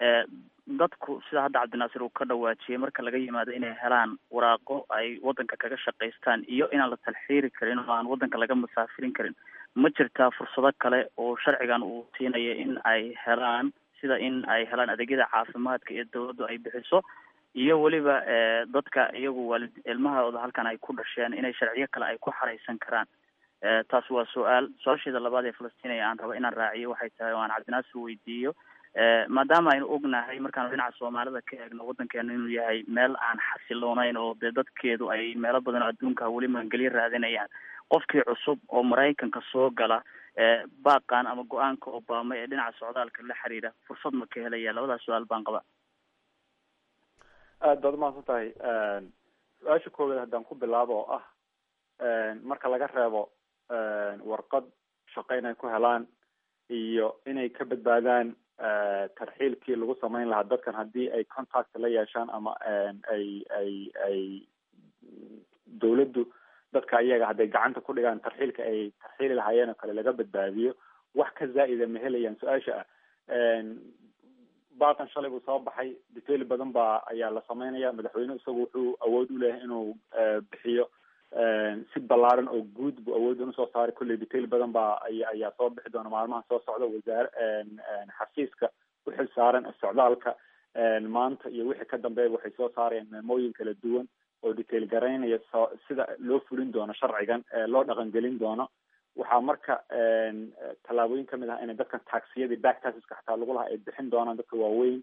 dadku sida hadda cabdinaasir uu ka dhawaajiyey, marka laga yimaado inay helaan waraaqo ay wadanka kaga shaqaystaan iyo inaan la talxiiri karin oo aan wadanka laga masaafirin karin, ma jirtaa fursado kale oo sharcigan uu siinaya in ay helaan, sida in ay helaan adeegyada caafimaadka iyo dawladdu ay bixiso, iyo weliba dadka iyagu ilmahooda halkan ay ku dhasheen inay sharciyo kale ay ku xaraysan karaan? taas waa su-aal. su-aasheeda labaad ee falastiin aan rabo inaan raaciyo waxay tahay oo aan cabdinaasir weydiiyo, maadaama aynu ognahay markaanu dhinaca soomaalida ka eegno wadankeena inuu yahay meel aan xasiloonayn oo dee dadkeedu ay meelo badan oo adduunka weli magangelyo raadinayaan, qofkii cusub oo maraykanka soo gala baaqan ama go-aanka Obama ee dhinaca socdaalka la xiriira fursad ma ka helaya? labadaas su-aal baan qabaa. aad baad umahadsan tahay. su-aasha koowaad haddaan ku bilaabo oo ah marka laga reebo warqad shaqo inay ku helaan iyo inay ka badbaadaan tarxiilkii lagu samayn lahaa dadkan haddii ay contact la yeeshaan ama ay dawladdu dadka iyaga hadday gacanta ku dhigaan tarxiilka ay tarxiili lahaayeen oo kale laga badbaadiyo, wax ka zaa'ida ma helayaan. su-aasha baaqan shalay buu soo baxay, detail badan ayaa la samaynaya. madaxweynuhu isagu wuxuu awood u leeyahay inuu bixiyo si ballaaran oo guud buu awood inu soo saaray. kolley detail badan ayaa soo bixi doona maalmaha soo socda. xafiiska u xil saaran socdaalka maanta iyo wixii ka dambeeya waxay soo saarayaan meemooyin kala duwan oo detail garaynaya sida loo fulin doono sharcigan, loo dhaqangelin doono. waxaa marka tallaabooyin kamid ah inay dadkan taxiyadii back taxeska xataa lagu lahaa ay bixin doonaan dadka waaweyn.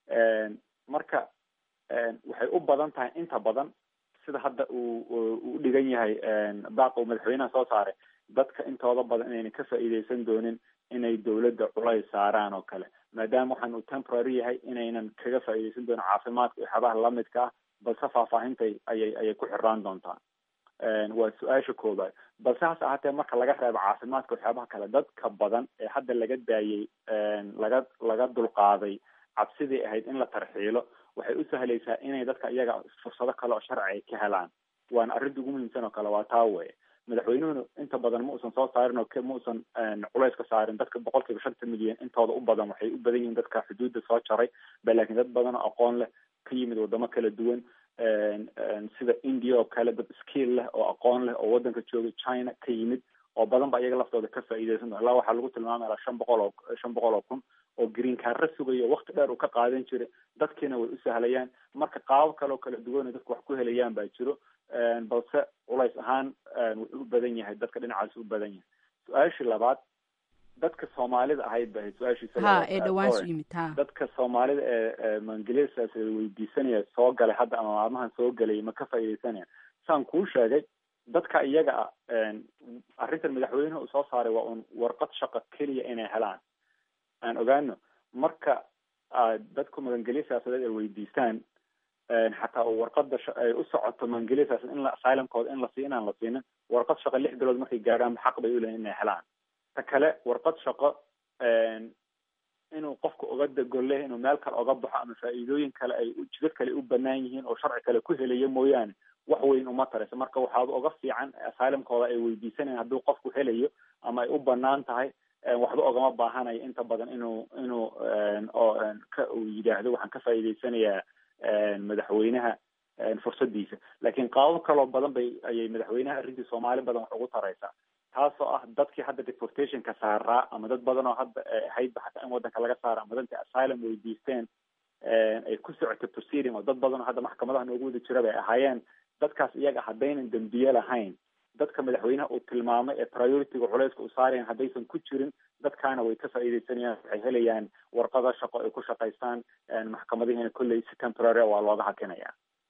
marka waxay u badan tahay inta badan sida hadda uu dhigan yahay baaqa uu madaxweynaha soo saaray, dadka intooda badan inayna ka faa'iidaysan doonin inay dawladda culays saaraan oo kale, maadaama waxaan uu temporary yahay inaynan kaga faa'iidaysan doonin caafimaadka iyo waxyaabaha lamidka ah, balse faahfaahintay ayay ku xiraan doontaa. waa su-aasha koobaad. balse hase ahaatee marka laga reebo caafimaadka waxyaabaha kale, dadka badan ee hadda laga daayey laga dulqaaday cabsidii ahayd in la tarxiilo, waxay u sahlaysaa inay dadka iyaga fursado kale oo sharci ay ka helaan. waana arrinta ugu muhiimsan oo kale waa taa weye. madaxweynuhuna inta badan ma uusan soo saarin oo ma uusan culays ka saarin dadka 5% milyan intooda u badan waxay u badan yihiin dadka xuduudda soo jaray, laakiin dad badan oo aqoon leh ka yimid wadamo kala duwan sida India oo kale, dad skill leh oo aqoon leh oo wadanka jooga, China ka yimid oo badan ba iyaga laftooda ka faa'iideysan doona. ilaa waxaa lagu tilmaamaya 500 kun oo green card sugayo waqti dheer uu ka qaadan jiray, dadkiina way u sahlayaan. marka qaabab kale oo kala duwan dadku wax ku helayaan baa jiro, balse culays ahaan wuxuu u badan yahay dadka dhinacaas u badan yahay. su-aashii labaad, dadka Soomaalida ahayd baa su-aashiisa dadka Soomaalida ee magangelyadas weydiisanaya soo galay hadda ama maalmahan soo galay ma ka faa'iideysanayaan? saan kuu sheegay, dadka iyaga arrintan madaxweynuhu uu soo saaray waa un warqad shaqo keliya inay helaan. aan ogaano marka dadku magangelyo siyaasadeed ay weydiistaan xataa oo warqada ay u socoto magangelyo siyaasadeed in asylumkooda in la siiyo inaan la siinin warqad shaqo 6 bilood markay gaadhaan xaq bay u leeyihiin inay helaan ta kale warqad shaqo inuu qofku uga degole inuu meel kale uga baxo ama faa'iidooyin kale ay jidad kale u banaan yihiin oo sharci kale ku helayo mooyaane wax weyn uma tarayso marka waxaaba uga fiican asylumkooda ay weydiisanayaan hadduu qofku helayo ama ay u banaan tahay waxba ogama baahanayo inta badan inuu uu yidhaahdo waxaan ka faa'iidaysanayaa madaxweynaha fursadiisa laakiin qaabab kaloo badan ayay madaxweynaha arrintii soomaali badan wax ugu taraysaa taasoo ah dadkii hadda deportationka saaraa ama dad badan oo hadda ahaydba xataa in wadanka laga saara ama dadka asylum weydiisteen ay ku socoto proceeding oo dad badan oo hadda maxkamadaha noogu wada jira bay ahaayeen dadkaas iyaga haddaynan dembiye lahayn dadka madaxweynaha uu tilmaamay ee priority-ga culayska u saarayaan haddaysan ku jirin dadkaana way ka faa'iidaysanayaan waxay helayaan warqada shaqo ay ku shaqaystaan maxkamadihiina kolley si temporary waa looga hakinaya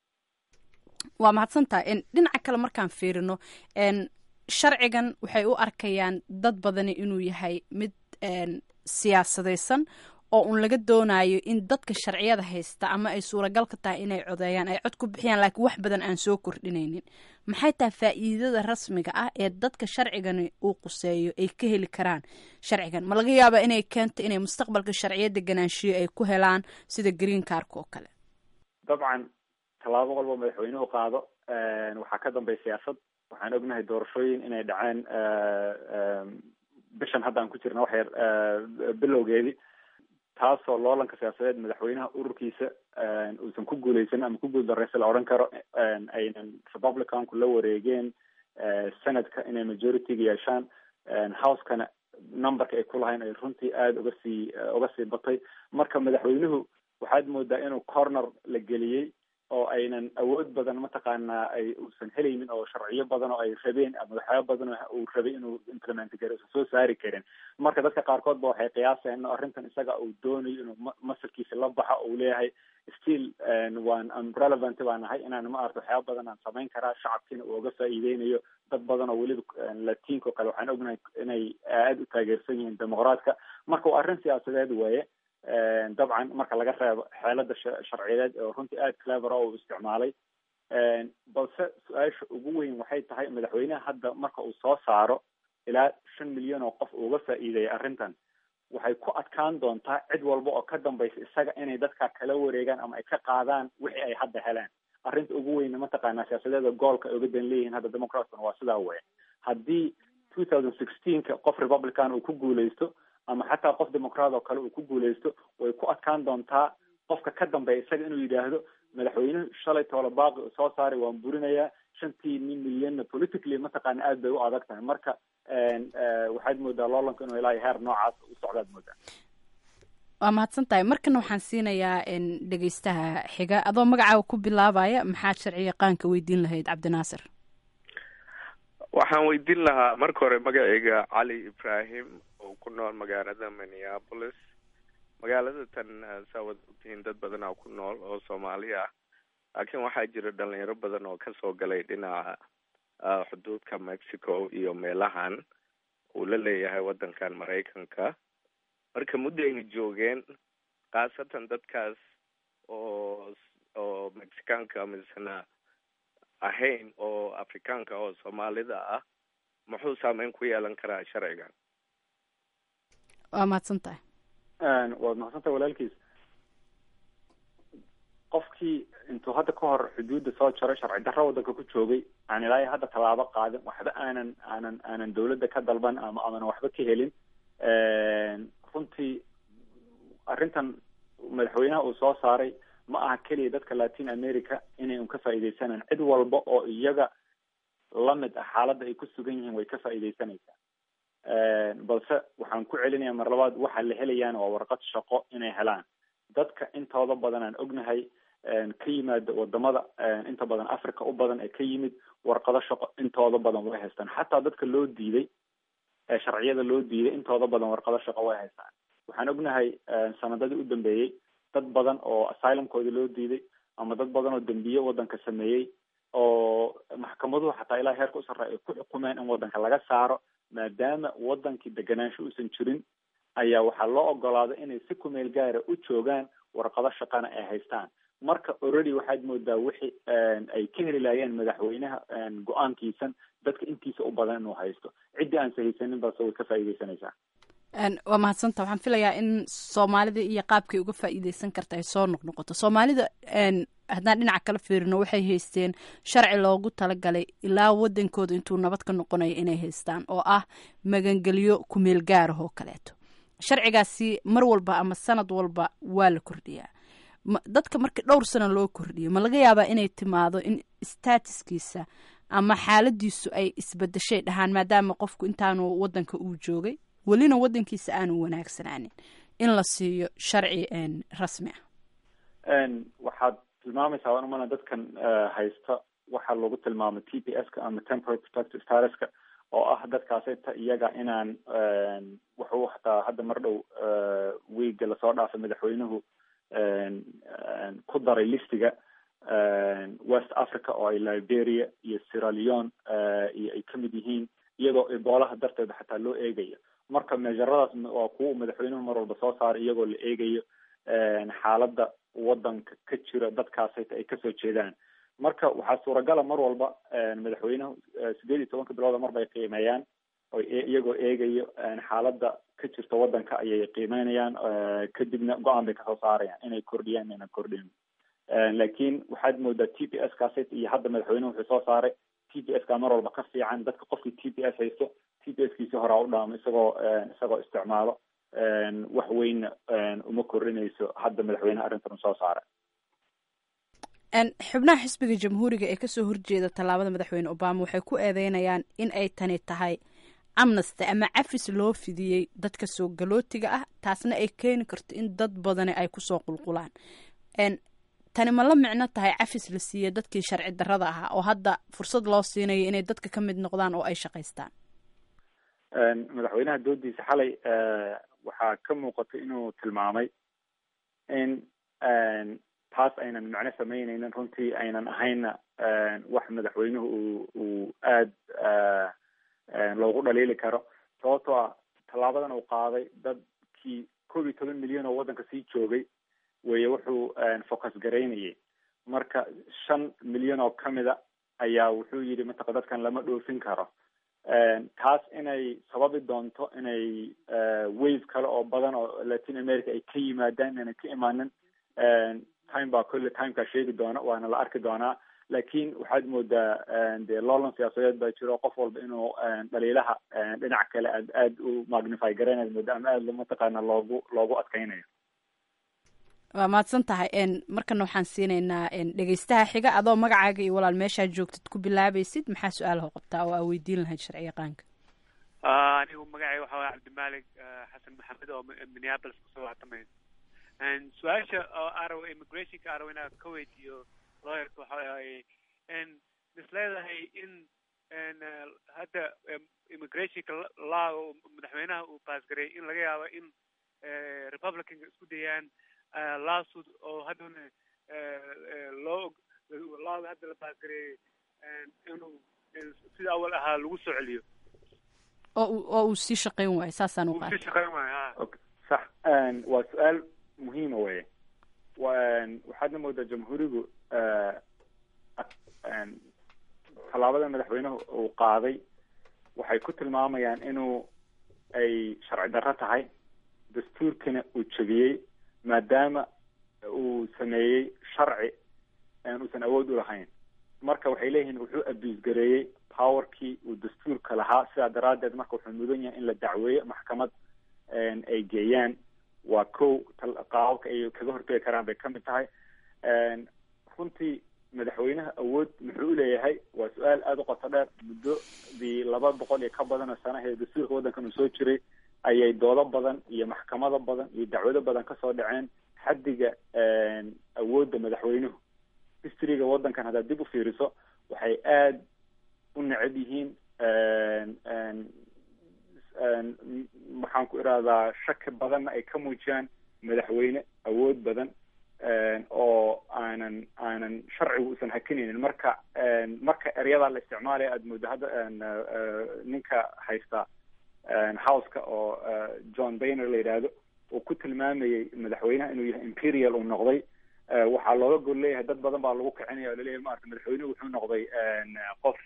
waa mahadsantahay dhinaca kale markaan fiirino sharcigan waxay u arkayaan dad badani inuu yahay mid siyaasadaysan oo un laga doonayo in dadka sharciyada haysta ama ay suuragal ka tahay inay codeeyaan ay cod ku bixiyaan laakiin wax badan aan soo kordhinaynin maxay tahay faa'iidada rasmiga ah ee dadka sharcigani uu quseeyo ay ka heli karaan sharcigan ma laga yaabaa inay keento inay mustaqbalka sharciyo deganaanshiyo ay ku helaan sida green carka oo kale dabcan tallaabo walba madaxweynuhu qaado waxaa ka dambeya siyaasad waxaan ognahay doorashooyin inay dhaceen bishan hadda aan ku jirna wax yar bilowgeedii taasoo loolanka siyaasadeed madaxweynaha ururkiisa uusan ku guuleysan ama ku guuldareysa la odhan karo aynan republicanku la wareegeen senadka inay majority-ga yeeshaan house-kana numberka ay ku lahayn ay runtii aada uga sii batay marka madaxweynuhu waxaad moodaa inuu corner la geliyey oo aynan awood badan mataqaanaa ay uusan helaynin oo sharciyo badan oo ay rabeen ama waxyaaba badan oo uu rabay inuu implement garo uusan soo saari karin marka dadka qaarkood ba waxay qiyaasayaan in arrintan isaga uu doonayo inuu masalkiisa la baxo uu leeyahay still waan relevant baan nahay inaan ma arko waxyaaba badan aan samayn karaa shacabkiina uu uga faa'iideynayo dad badan oo weliba latiinka oo kale waxaan ognahay inay aada u taageersan yihiin dimuqraadka marka waa arrin siyaasadeed weeye dabcan marka laga reebo xeelada sharciyeed oo runtii aada clever oo uu isticmaalay balse su-aasha ugu weyn waxay tahay madaxweynaha hadda marka uu soo saaro ilaa 5 milyan oo qof uga faa'iideeyay arrintan waxay ku adkaan doontaa cid walba oo ka dambaysa isaga inay dadka kala wareegaan ama ay ka qaadaan wixii ay hadda heleen arrinta ugu weyn mataqaanaa siyaasadeeda goolka ay uga dan leeyihiin hadda democratsna waa sidaa weeye haddii 2016 qof republican uu ku guuleysto ama xataa qof dimuqraad oo kale uu ku guuleysto way ku adkaan doontaa qofka ka dambeeya isaga inuu yidhaahdo madaxweynuhu shalay toole baaqi soo saaray waan burinayaa 5 milyanna politically mataqaana aad bay u adag tahay marka waxaad moodaa loolanka inuu ilaahay heer noocaas u socdaad moodaa waa mahadsan tahay markana waxaan siinayaa dhegeystaha xiga adoo magacaaga ku bilaabaya maxaad sharci yaqaanka weydiin lahayd cabdinaasir waxaan weydiin lahaa marka hore magacayga cali ibrahim oo ku nool magaalada minneapolis magaalada tan saa wada ogtihiin dad badan oo ku nool oo soomaali ah laakiin waxaa jira dhalinyaro badan oo kasoo galay dhinaca xuduudka mexico iyo meelahan uu la leeyahay wadankan maraykanka marka muddayna joogeen khaasatan dadkaas oo mexicaanka misena ahayn oo afrikaanka oo soomaalida ah muxuu saameyn ku yeelan karaa sharcigan waa mahadsan tahay waad mahadsan tahay walaalkiis qofkii intuu hadda ka hor xuduudda soo jaray sharci darro wadanka ku joogay aan ilaahay hadda tallaabo qaadin waxba aanan dawladda ka dalban ama aanan waxba ka helin runtii arrintan madaxweynaha uu soo saaray ma aha keliya dadka latin america inay un ka faa'iidaysanaan cid walba oo iyaga lamid ah xaaladda ay ku sugan yihiin way ka faa'iidaysanaysaa balse waxaan ku celinayaa mar labaad waxa la helayaan waa warqad shaqo inay helaan dadka intooda badan aan ognahay ka yimaada wadamada inta badan africa u badan ee ka yimid warqado shaqo intooda badan way haystaan xataa dadka loo diiday ee sharciyada loo diiday intooda badan warqado shaqo way haystaan waxaan ognahay sanadadii u dambeeyey dad badan oo asylumkooda loo diiday ama dad badan oo dembiye wadanka sameeyey oo maxkamaduhu xataa ilaa heerka u sarreeya ay ku xukumeen in wadanka laga saaro maadaama wadankii deganaansho uusan jirin ayaa waxaa loo ogolaaday inay si kumeel gaara u joogaan warqado shaqana ay haystaan. marka already waxaad moodaa wixii ay ka heli laayeen madaxweynaha go-aankiisan dadka intiisa u badan inuu haysto, ciddii aan sahaysanin baase way ka faa'iidaysanaysaa. waa mahadsanta. waxaan filayaa in soomaalida iyo qaabkay uga faa'iidaysan karta ay soo noqnoqoto. soomaalida haddaan dhinaca kala fiirino waxay haysteen sharci loogu talagalay ilaa wadankooda intuu nabad ka noqonayo inay haystaan, oo ah magangelyo kumeel gaarah oo kaleeto. sharcigaasi mar walba ama sanad walba waa la kordhiyaa. dadka marka dhowr sano loo kordhiyo ma laga yaabaa inay timaado in statuskiisa ama xaaladiisu ay isbedeshay dhahaan, maadaama qofku intaanu wadanka uu joogay welina wadankiisa aanu wanaagsanaanin, in la siiyo sharci rasmi ah? waxaad tilmaamaysaa waan umana dadkan haysta waxaa lagu tilmaamay TPS-ka ama temporary protected statuska, oo ah dadkaasita iyaga inaan wuxuu hataa hadda mar dhow wiiga lasoo dhaafay madaxweynuhu ku daray listiga West Africa oo ay Liberia iyo Sierra Leone iyo ay kamid yihiin, iyagoo eboolaha darteeda xataa loo eegayo. marka meesharadaas waa kuwa madaxweynuhu mar walba soo saaray iyagoo la eegayo xaaladda wadanka ka jira dadkaasita ay kasoo jeedaan. marka waxaa suuragala mar walba madaxweynuhu 18 bilooda marba ay qiimeeyaan oo iyagoo eegayo xaaladda ka jirta wadanka ayay qiimeynayaan, kadibna go-aan bay kasoo saarayaan inay kordhiyaan inay kordhin. laakiin waxaad moodaa TPS kaasita iyo hadda madaxweynuhu wuxuu soo saaray TPS-ka mar walba ka fiican. dadka qofkii TPS haysto TPS-kiisa horaa u dhaamo isagoo isticmaalo wax weyn uma kordhinayso hadda madaxweynaha arrintan soo saaray. xubnaha xisbiga jamhuuriga ee kasoo horjeeda tallaabada madaxweyne obama waxay ku eedeynayaan in ay tani tahay amnesty ama cafis loo fidiyey dadka soo galootiga ah, taasna ay keeni karto in dad badani ay kusoo qulqulaan. tani ma la micno tahay cafis la siiyey dadkii sharci darrada ahaa oo hadda fursad loo siinayo inay dadka ka mid noqdaan oo ay shaqaystaan? madaxweynaha doodiisa xalay waxaa ka muuqatay inuu tilmaamay in taas aynan macno samaynaynin, runtii aynan ahayna wax madaxweynuhu uu aada loogu dhaliili karo, sababtoo ah tallaabadan uu qaaday dadkii 11 milyan oo waddanka sii joogay weye wuxuu focus garaynayay. marka 5 milyan oo kamida ayaa wuxuu yidhi mataqa dadkan lama dhoofin karo. taas inay sababi doonto inay wave kale oo badan oo Latin America ay ka yimaadaan inayna ka imaanin time baa kulle timekaa sheegi doona, waana la arki doonaa. laakiin waxaad moodaa dee loolan siyaasadeed baa jiro, qof walba inuu dhaliilaha dhinac kale aad u magnify garaynayo mooda ama aada mataqaana loogu adkaynayo. waa mahadsan tahay. markana waxaan siinaynaa dhegeystaha xiga, adoo magacaaga iyo walaal meeshaad joogtid ku bilaabaysid, maxaa su-aalaha qabtaa oo aa weydiin lahayd sharci yaqaanka? anigu magacay waxa waye cabdimalik xasan maxamed oo Minneapolis kusoo wactamay. su-aasha araw immigrationka araw inaa ka weydiiyo lawyerka waxa waaye mis leedahay in hadda immigrationka law madaxweynaha uu baasgareey in laga yaabo in republicanka isku dayaan lawsuit oo haddana looga hadda la baasgareeyey inuu sida awal ahaa lagu soo celiyo oo uu sii shaqayn waayo. saasaan u qaatay. sii shaqayn waayo. sax. waa su-aal muhiima weye. waxaadna moodaa jamhuurigu tallaabada madaxweynuhu uu qaaday waxay ku tilmaamayaan inuu ay sharci darro tahay, dastuurkana uu jebiyey, maadaama uu sameeyey sharci uusan awood u lahayn. marka waxay leeyihiin wuxuu abuse gareeyey powerkii uu dastuurka lahaa, sidaa daraaddeed marka wuxuu mudan yahay in la dacweeyo maxkamad ay geeyaan. waa kow qaababka ay kaga hortegi karaan bay kamid tahay. runtii madaxweynaha awood muxuu uleeyahay waa su-aal aada u qoto dheer. muddodii 200 iyo ka badan sano ee dastuurka waddankan uu soo jiray ayay doodo badan iyo maxkamado badan iyo dacwado badan kasoo dhaceen. xaddiga awoodda madaxweynuhu historyga waddankan haddaad dib u fiiriso waxay aada u necab yihiin, maxaan ku irahdaa shaki badanna ay ka muujiyaan madaxweyne awood badan oo aanan sharcigu usan hakinaynin. marka eryadaa la isticmaalaya aada moodo hadda ninka haysta houseka oo John Boehner la yidhaahdo uu ku tilmaamayay madaxweynaha inuu yahay imperial uu noqday. waxaa looga gol leeyahay dad badan baa lagu kicinaya oo laleeyahay maarata madaxweynuhu wuxuu noqday qof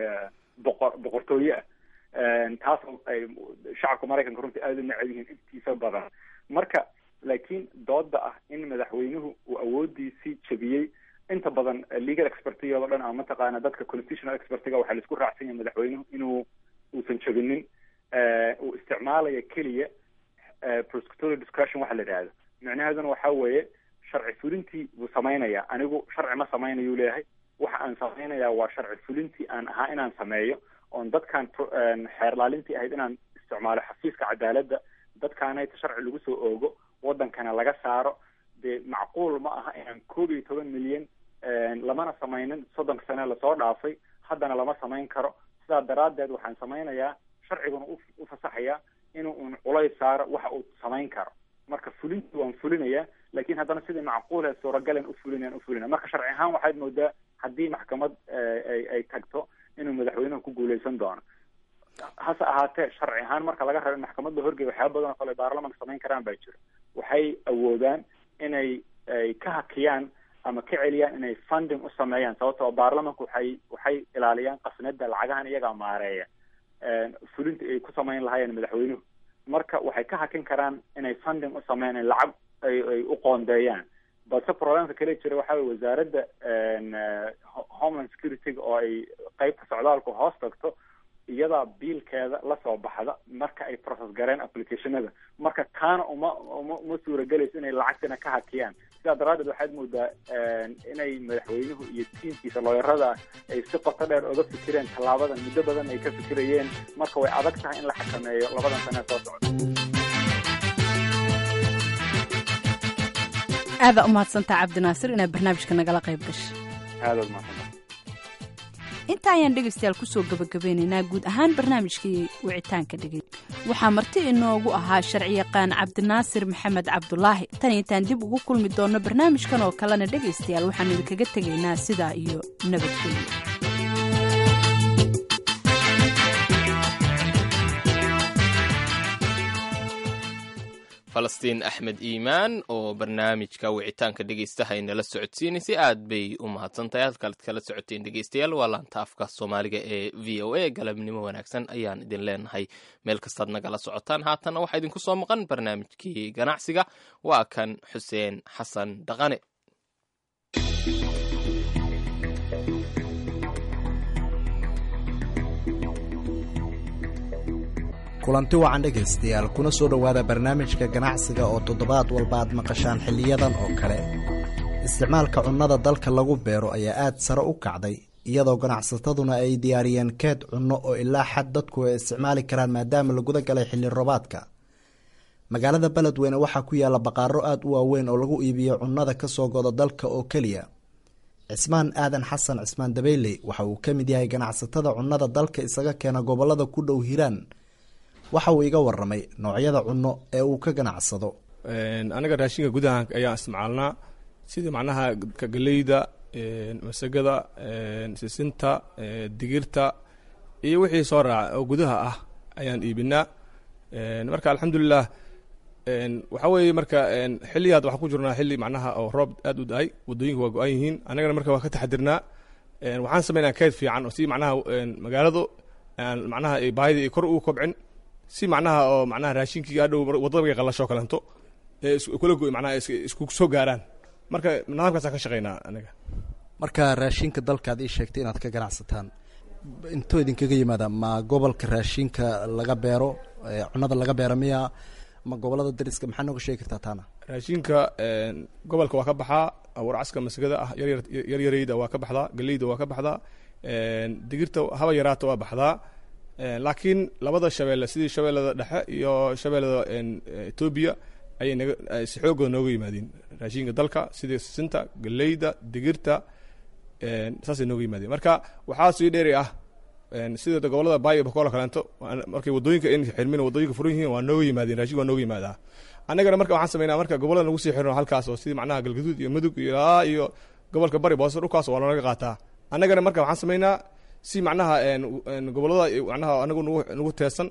boqortooye ah. taas ay shacabka maraykanka runtii aada u necab yihiin intiisa badan. marka laakiin dooda ah in madaxweynuhu uu awoodiisii jabiyey, inta badan legal expertiga oo dhan ama mataqaana dadka constitutional expertiga waxaa laisku raacsan yahay madaxweynuhu inuu uusan jabinin, uu isticmaalaya keliya prosecutorial discretion waxa la yidhaahdo. micnaheeduna waxaa weeye sharci fulintii buu samaynayaa. anigu sharci ma samaynayu leeyahay, waxa aan samaynayaa waa sharci fulintii aan ahaa inaan sameeyo, oon dadkan xeerlaalintii ahayd inaan isticmaalo xafiiska cadaaladda, dadkaanayta sharci lagu soo oogo, wadankana laga saaro. dee macquul ma aha inaan 11 milyan lamana samaynin 30 sano lasoo dhaafay, haddana lama samayn karo. sidaa daraaddeed waxaan samaynayaa, sharciguna u fasaxayaa inuu un culays saaro waxa uu samayn karo. marka fulintii waan fulinayaa, laakiin haddana sidii macquul suuragalan u fulinaya. marka sharci ahaan waxaad moodaa haddii maxkamad ay tagto inuu madaxweynuhu ku guuleysan doono. hase ahaatee sharci ahaan marka laga rabo in maxkamad la horgeeyo, waxyaaba badan oo kale baarlamanka samayn karaan baa jira. waxay awoodaan inay ka hakiyaan ama ka celiyaan inay funding u sameeyaan, sababtoo baarlamanku waxay ilaaliyaan qasnada lacagahan iyagaa maareeya fulinta ay ku samayn lahaayeen madaxweynuhu. marka waxay ka hakin karaan inay funding u sameeyaan, lacag ay u qoondeeyaan. balse problemka kale jira waxaa weye wasaaradda homeland security-ga oo ay qeybta socdaalku hoos tagto, iyadaa biilkeeda lasoo baxda marka ay process gareen applicationada. marka kaana uma suuragelayso inay lacagtina ka hakiyaan. sidaa daraaddeed waxaad moodaa inay madaxweynuhu iyo tiimkiisa looyarada ay si qoto dheer oga fikireen tallaabadan, muddo badan ay ka fikirayeen. marka way adag tahay in la xakameeyo labadan sane soo socda. aada umahadsantaha cabdinaasir inaad barnaamijka nagala qayb gashay. aada umahadsantaha. inta ayaan dhegaystayaal kusoo gabagabeynaynaa guud ahaan barnaamijkii wicitaanka dhegey. waxaa marti inoogu ahaa sharciyaqaan cabdinaasir maxamed cabdulaahi. tan intaan dib ugu kulmi doonno barnaamijkan oo kalena dhegaystayaal waxaanu idinkaga tegaynaa sidaa iyo nabadgelyo. falastiin axmed iimaan oo barnaamijka wicitaanka dhegaystaha inala socodsiinaysay aad bay u mahadsantahay. halkaad kala socoteen dhegaystayaal waa laanta afka soomaaliga ee v o a. galabnimo wanaagsan ayaan idin leenahay meel kastaad nagala socotaan. haatanna waxaa idinku soo maqan barnaamijkii ganacsiga. waa kan xuseen xasan dhaqane. kulanti wacan dhegaystayaal, kuna soo dhowaada barnaamijka ganacsiga oo toddobaad walba aad maqashaan xiliyadan oo kale. isticmaalka cunnada dalka lagu beero ayaa aad sare u kacday, iyadoo ganacsataduna ay diyaariyeen keed cunno oo ilaa xad dadku ay isticmaali karaan maadaama la guda galay xilli roobaadka. magaalada beledweyne waxaa ku yaalla baqaaro aad u waaweyn oo lagu iibiyo cunnada ka soo goda dalka oo keliya. cismaan aadan xasan cismaan dabeyley waxa uu ka mid yahay ganacsatada cunnada dalka isaga keena gobollada ku dhow Hiiraan. waxa uu iga waramay noocyada cunno ee uu ka ganacsado. anaga raashinka gudaha ayaan isticmaalnaa, sidii macnaha galeyda, masagada, sisinta, digirta iyo wixii soo raaca oo gudaha ah ayaan iibinaa. marka alxamdulilah waxaa weeye marka xilliyaad waxaa ku jirnaa xilli macnaha oo roob aad u da-ay, wadooyinka waa go-an yihiin. annagana marka waa ka taxadirnaa. waxaan sameynaa keyd fiican oo si macnaha magaaladu macnaha baahida ay kor ugu kobcin, si macnaha oo macnaha raashinkii hadhow wadada markay qalasho kalanto kula go macnaha isku soo gaaraan. marka nidaamkaasaan ka shaqeynaa anaga. marka raashinka dalkaad ii sheegtay inaad ka ganacsataan, intoo idinkaga yimaada ma gobolka raashinka laga beero, cunnada laga beera miya, ma gobolada dariska? maxaa nooga sheegi kartaa taana? raashinka gobolka waa ka baxaa, warcaska masagada ah yaryarayda waa ka baxdaa, galeyda waa ka baxdaa, digirta haba yaraata waa baxdaa. laakiin labada shabeelle sidii shabeellada dhexe iyo shabeellada etoobiya ayay si xoogooda nooga yimaadeen raashinka dalka, sidii sisinta, galeyda, digirta, saasay nooga yimaadeen. marka waxaa sii dheeri ah sida gobolada baay bakool kaleento, markay wadooyinka in xirmin wadooyinka furan yihiin waa nooga yimaadeen, raashinka waa nooga yimaadaa. annagana marka waxaan sameynaa marka gobolada nagu sii xirno halkaas oo sidii macnaha galgaduud iyo mudug iyo gobolka bari boose dhulkaas waa loonaga qaataa. annagana marka waxaan sameynaa si macnaha gobolada macnaha anagu nagu teesan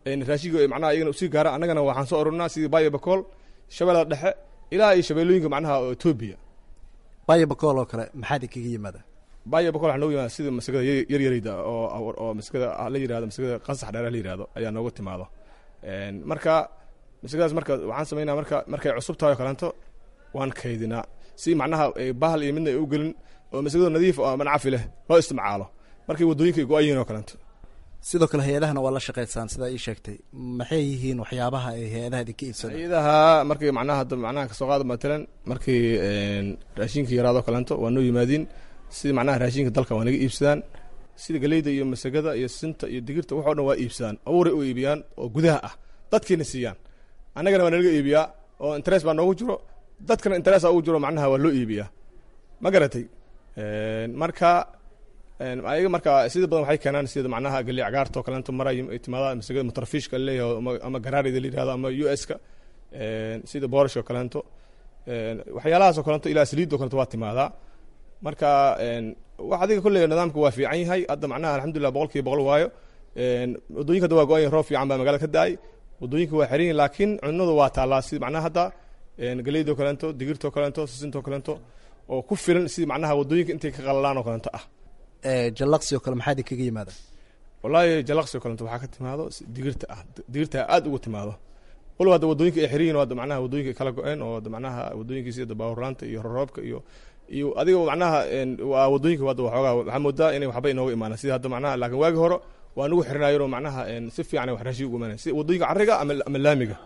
raashinka macnaha iyagana usii gaara annagana waxaan soo arurinaa sidii Bayo Bakool shabeellada dhexe ilaa iyo shabeellooyinka macnaha Ethiopia. Bayo Bakool oo kale maxaa idinkaga yimaada? Bayo Bakool waxaa noogu yimaada sida masagada yaryarayda oo masagada la yiraahdo masagada qasax dheer la yiraahdo ayaa noogu timaado. Marka masagadaas marka waxaan sameynaa markay cusub tahay kaleento waan kaydinaa si macnaha bahal iyo midna ay u gelin oo masagada nadiif oo mancafi leh loo isticmaalo markay wadooyinka ay go'ayeen oo kaleento. sidoo kale hay'adahana waa la shaqeysaan sida ay sheegtay maxay yihiin waxyaabaha ay hay'adaha idinka iibsadaan? hay'adaha markay macnaha ka soo qaado matalan markay raashinka yaraado kaleento waa noo yimaadiin si macnaha raashinka dalka waa naga iibsadaan sida galeyda iyo masagada iyo sinta iyo digirta wax oo dhan waa iibsadaan abuuray u iibiyaan oo gudaha ah dadkiina siiyaan annagana waa naga iibiyaa oo interest baa noogu jiro dadkana interest ugu jiro macnaha waa loo iibiyaa ma garatay marka ayaga marka sida badan waxay keenaan sida macnaha galey cagaarto kaleento maray timaada masagada mutarfiishka leeyahay ama garaarida la yiraahdo ama US-ka sida boorashka kaleento waxyaalahaas oo kaleento ilaa saliid oo kaleento waa timaadaa marka wax adiga kullee nidaamku waa fiican yahay hadda macnaha alxamdulillah 100% waayo wadooyinka waa go'ay roob fiican baa magaalada ka daay wadooyinka waa xiran laakiin cunnadu waa taalaa si macnaha hadda galeydo kaleento digirto kaleento sisinto kaleento oo ku filan si macnaha wadooyinka intay ka qalalaan oo kaleento ah jalaqsi oo kale maxaa idinkaga yimaada? wallahi jalaqsi oo kaleento waxaa ka timaado digirta aad ugu timaado walow hadda wadooyinka ay xiran yihiin oo macnaha wadooyinka kala go'een oo macnaha wadooyinka sida baawurlaanta iyo roobka iyo adiga macnaha waa wadooyinka wada waxoogaa waxaa moodaa inay waxba inooga imaanaan sida hadda macnaha laakiin waagi hore waa nagu xirinaayeen oo macnaha si fiican wax raashin ugu imaanayeen sida wadooyinka carriga ama laamiga.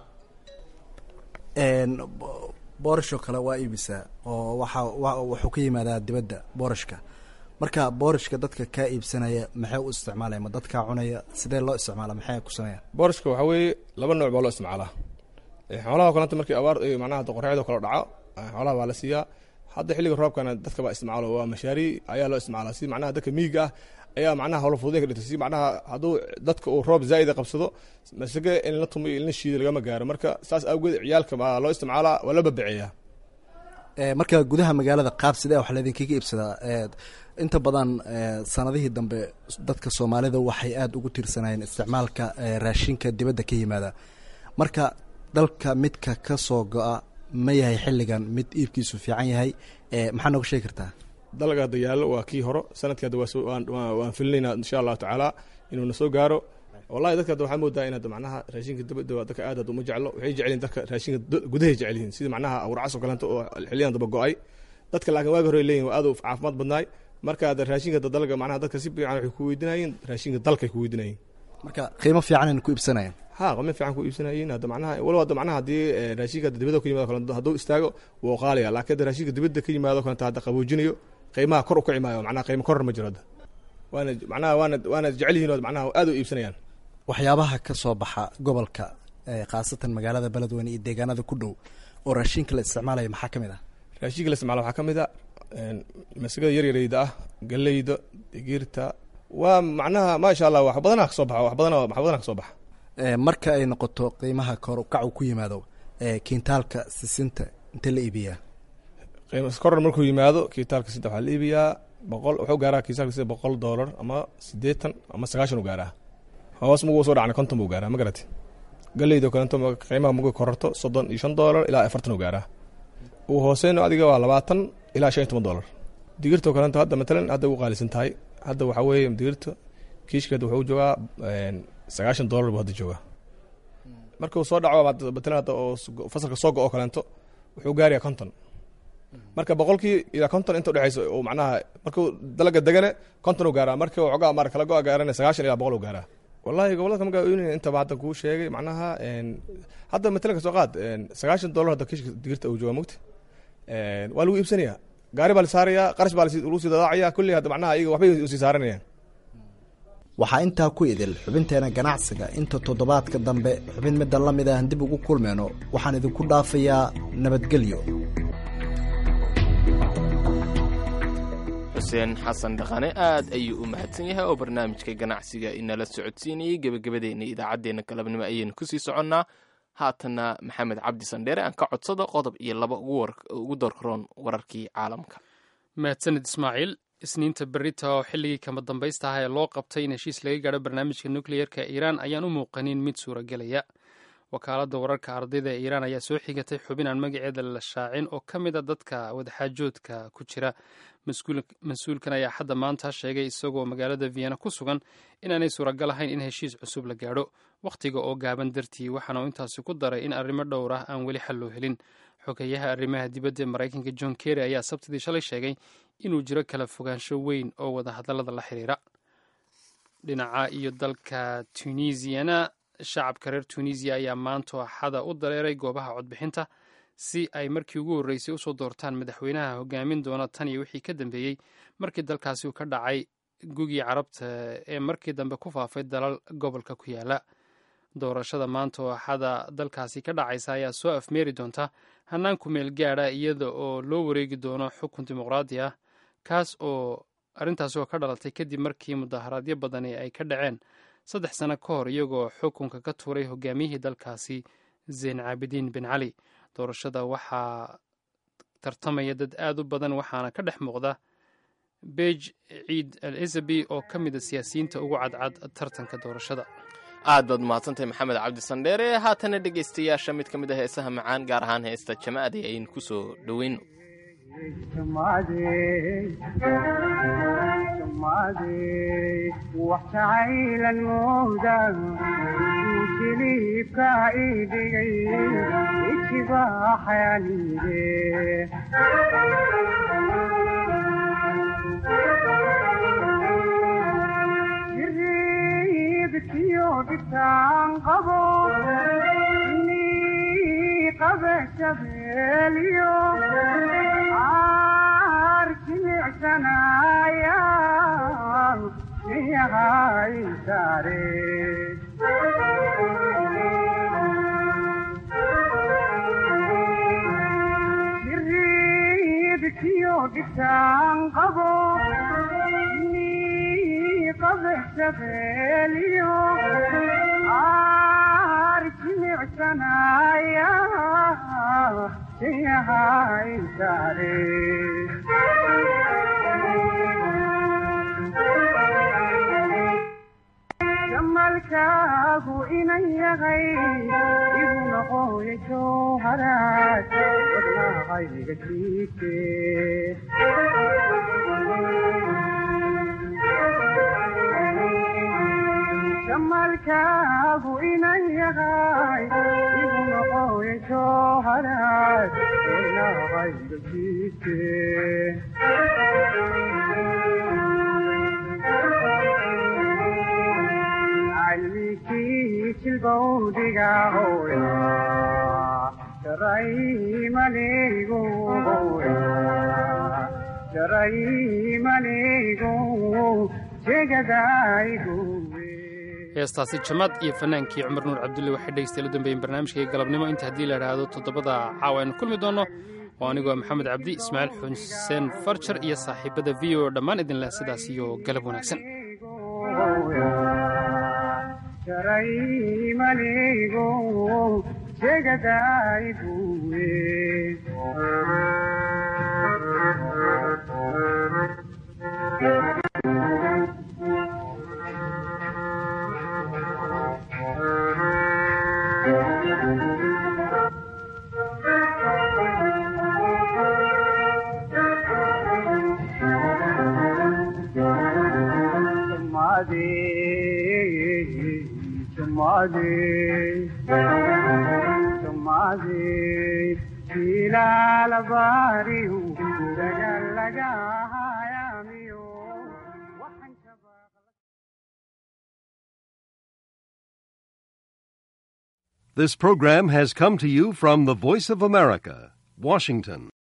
boorashoo kale waa iibisaa oo wuxuu ka yimaadaa dibadda boorashka marka boorashka dadka kaa iibsanaya maxay u isticmaalaya ma dadkaa cunaya sidee loo isticmaala maxay ku sameeyaan? boorashka waxaa weeye laba nooc baa loo isticmaalaa xoolaha kalenta markii abaar macnaha qoraxda kala dhaco xoolaha waa la siiyaa hadda xilliga roobkana dadka baa isticmaalo waa mashaari ayaa loo isticmaalaa si macnaha dadka miyiga ah ayaa macnaha hawlo fududeyn ka dhigtay si macnaha hadduu dadka uu roob zaa'id qabsado masaga in la tumo in la shiido lagama gaaro marka saas awgeed ciyaalka baa loo isticmaalaa waa la babaceeyaa. marka gudaha magaalada qaab sidee wax laydinkaga iibsadaa? inta badan sanadihii dambe dadka Soomaalida waxay aad ugu tiirsanayeen isticmaalka raashinka dibadda ka yimaada marka dalka midka ka soo go'a ma yahay xilligan mid iibkiisu fiican yahay maxaa nooga sheegi kartaa? dalga hadda yaallo waa kii hore sanadkii hadda waan filinaynaa insha allahu tacaala inuu na soo gaaro wallahi dadka hadda waxaa moodaa in hadda macnaha raashinka dibadda dadka aad uma jeclo waxay jecelyihin dadka raashinka gudahay jecelyihiin sida macnaha awracas oo kaleento oo xilliyan daba go'ay dadka laakiin waagi hore leeyihin waa aad u caafimaad badnaay marka hadda raashinka dalga macnaha dadka si fiican waxay ku weydiinayeen raashinka dalkay ku weydiinayeen marka qiimo fiican ay ku iibsanayaan qiimo fiican ku iibsanayeen hadda macnaha walow hadda macnaha haddii raashinka dibadda ka yimaado kale hadduu istaago wuu qaaliya laakiin hadda raashinka dibadda ka yimaado kale hadda qaboojinayo qiimaha kor u kici maayo macnaha qiimo kor ma jiro hadda waana jecel yihiin oo macnaha aad u iibsanayaan. waxyaabaha ka soo baxa gobolka khaasatan magaalada beledweyne iyo deegaanada ku dhow oo raashinka la isticmaalayo maxaa ka mid ah? raashinka la isticmaalo waxaa ka mid ah masagada yaryarayda ah galeyda digirta waa macnaha maasha allah wax badanaa ka soo baxa wax badanaa ka soo baxa. marka ay noqoto qiimaha kor u kac ku yimaado kiintaalka sisinta intee la iibiyaa? qiimo koror markuu yimaado kiintaalka sisinta waxaa la iibiyaa 100 wuxuu gaaraa kiintaalka sida $100 ama 80 ama 90 u gaaraa hoos mugu soo dhacna 50 buu gaaraa ma garatay galeyda kaleento qiimaha mugu kororto $35 ilaa 40 u gaaraa uu hooseeno adiga waa 20 ilaa $15 digirta kaleento hadda matalan hadda uu qaalisan tahay hadda waxa weeye digirta kiishkeeda wuxuu joogaa $90 buu hadda joogaa markuu soo dhaco matalan hadda oo fasalka soo go'o kaleento wuxuu gaarayaa 50 marka 100 ilaa 50 inta u dhaxayso oo macnaha markuu dalaga dagane 50 u gaaraa marka uu xogaa mar kala go'a gaarana 90 ilaa 100 u gaaraa wallahi gobolka magaalooyinka inta badan ku sheegay macnaha hadda matalan ka soo qaad $90 hadda kiishka digirta uu jooga mugti waa lagu iibsanayaa gaari baa la saarayaa qarash baa lagu sii dadaacaya kulli hadda macnaha iyaga waxbay u sii saaranayaan. waxaa intaa ku idil xubinteena ganacsiga inta toddobaadka dambe xubin midda la mid ah dib ugu kulmeyno waxaan idinku dhaafayaa nabadgelyo. xuseen xasan dhaqane aad ayuu u mahadsan yahay oo barnaamijka ganacsiga inala socodsiinayay gebagabadeenna idaacaddeenna galabnimo ayaynu kusii soconnaa haatanna maxamed cabdi sandheere aan ka codsado qodob iyo laba ugu doorkaroon wararkii caalamka. mahadsanid ismaaciil isniinta berita oo xilligii kama dambaysta ah ee loo qabtay in heshiis laga gaadho barnaamijka nukliyeerka iiraan ayaan u muuqanin mid suuragelaya. wakaaladda wararka ardayda ee iiraan ayaa soo xigatay xubin aan magaceeda la shaacin oo ka mid a dadka wadaxaajoodka ku jira. mas-uulkan ayaa xadda maanta sheegay isagoo magaalada vienna ku sugan inaanay suuragal ahayn in heshiis cusub la gaadho wakhtiga oo gaaban dartii, waxaana uu intaasi ku daray in arrimo dhowr ah aan weli xal loo helin. xogeyaha arrimaha dibadda ee maraykanka John Kerry ayaa sabtidii shalay sheegay inuu jiro kala fogaansho weyn oo wadahadallada la xiriira. dhinaca iyo dalka Tunisiana, shacabka reer Tunisia ayaa maanta axada u dareeray goobaha codbixinta si ay markii ugu horreysay usoo doortaan madaxweynaha hogaamin doona tan iyo wixii ka dambeeyey markii dalkaasi uu ka dhacay gugii carabta ee markii dambe ku faafay dalal gobolka ku yaala. doorashada maanta oo axada dalkaasi ka dhacaysa ayaa soo afmeeri doonta hannaan ku meel gaadha iyada oo loo wareegi doono xukun dimuqraadi ah, kaas oo arrintaasi oo ka dhalatay kadib markii mudaharaadyo badani ay ka dhaceen 3 sano ka hor iyagoo xukunka ka tuuray hogaamiyihii dalkaasi Zeyn Caabidiin bin Cali. doorashada waxaa tartamaya dad aad u badan waxaana ka dhex muuqda Beej Ciid al-Isabi oo ka mid a siyaasiyiinta ugu cadcad tartanka doorashada. aad baad mahadsantahay maxamed cabdi sandheere. haatana dhegaystayaasha mid ka mid ah heesaha macaan gaar ahaan heesta Jamaadi ayaynu ku soo dhoweyno. jamalkaagu inan yahay igu noqoya jowharaad wadnahayga jiite jamalkaagu inan yahay igu noqoya jowharaad wadnahayga jiite jilbowdiga hooya jaraymanigu jegadaygu. heestaasi jamaad iyo fanaankii cumar nuur cabdulle waxay dhegeystayaal u dambeeyeen barnaamijkii galabnimo. inta haddii la idhaahdo 7 caawa aynu kulmi doonno oo anigoo maxamed cabdi, ismaaciil xuseen farjar iyo saaxiibada v o dhammaan idin leh sidaas iyo galab wanaagsan. jaraymanigu jegadaygu This program has come to you from the Voice of America, Washington.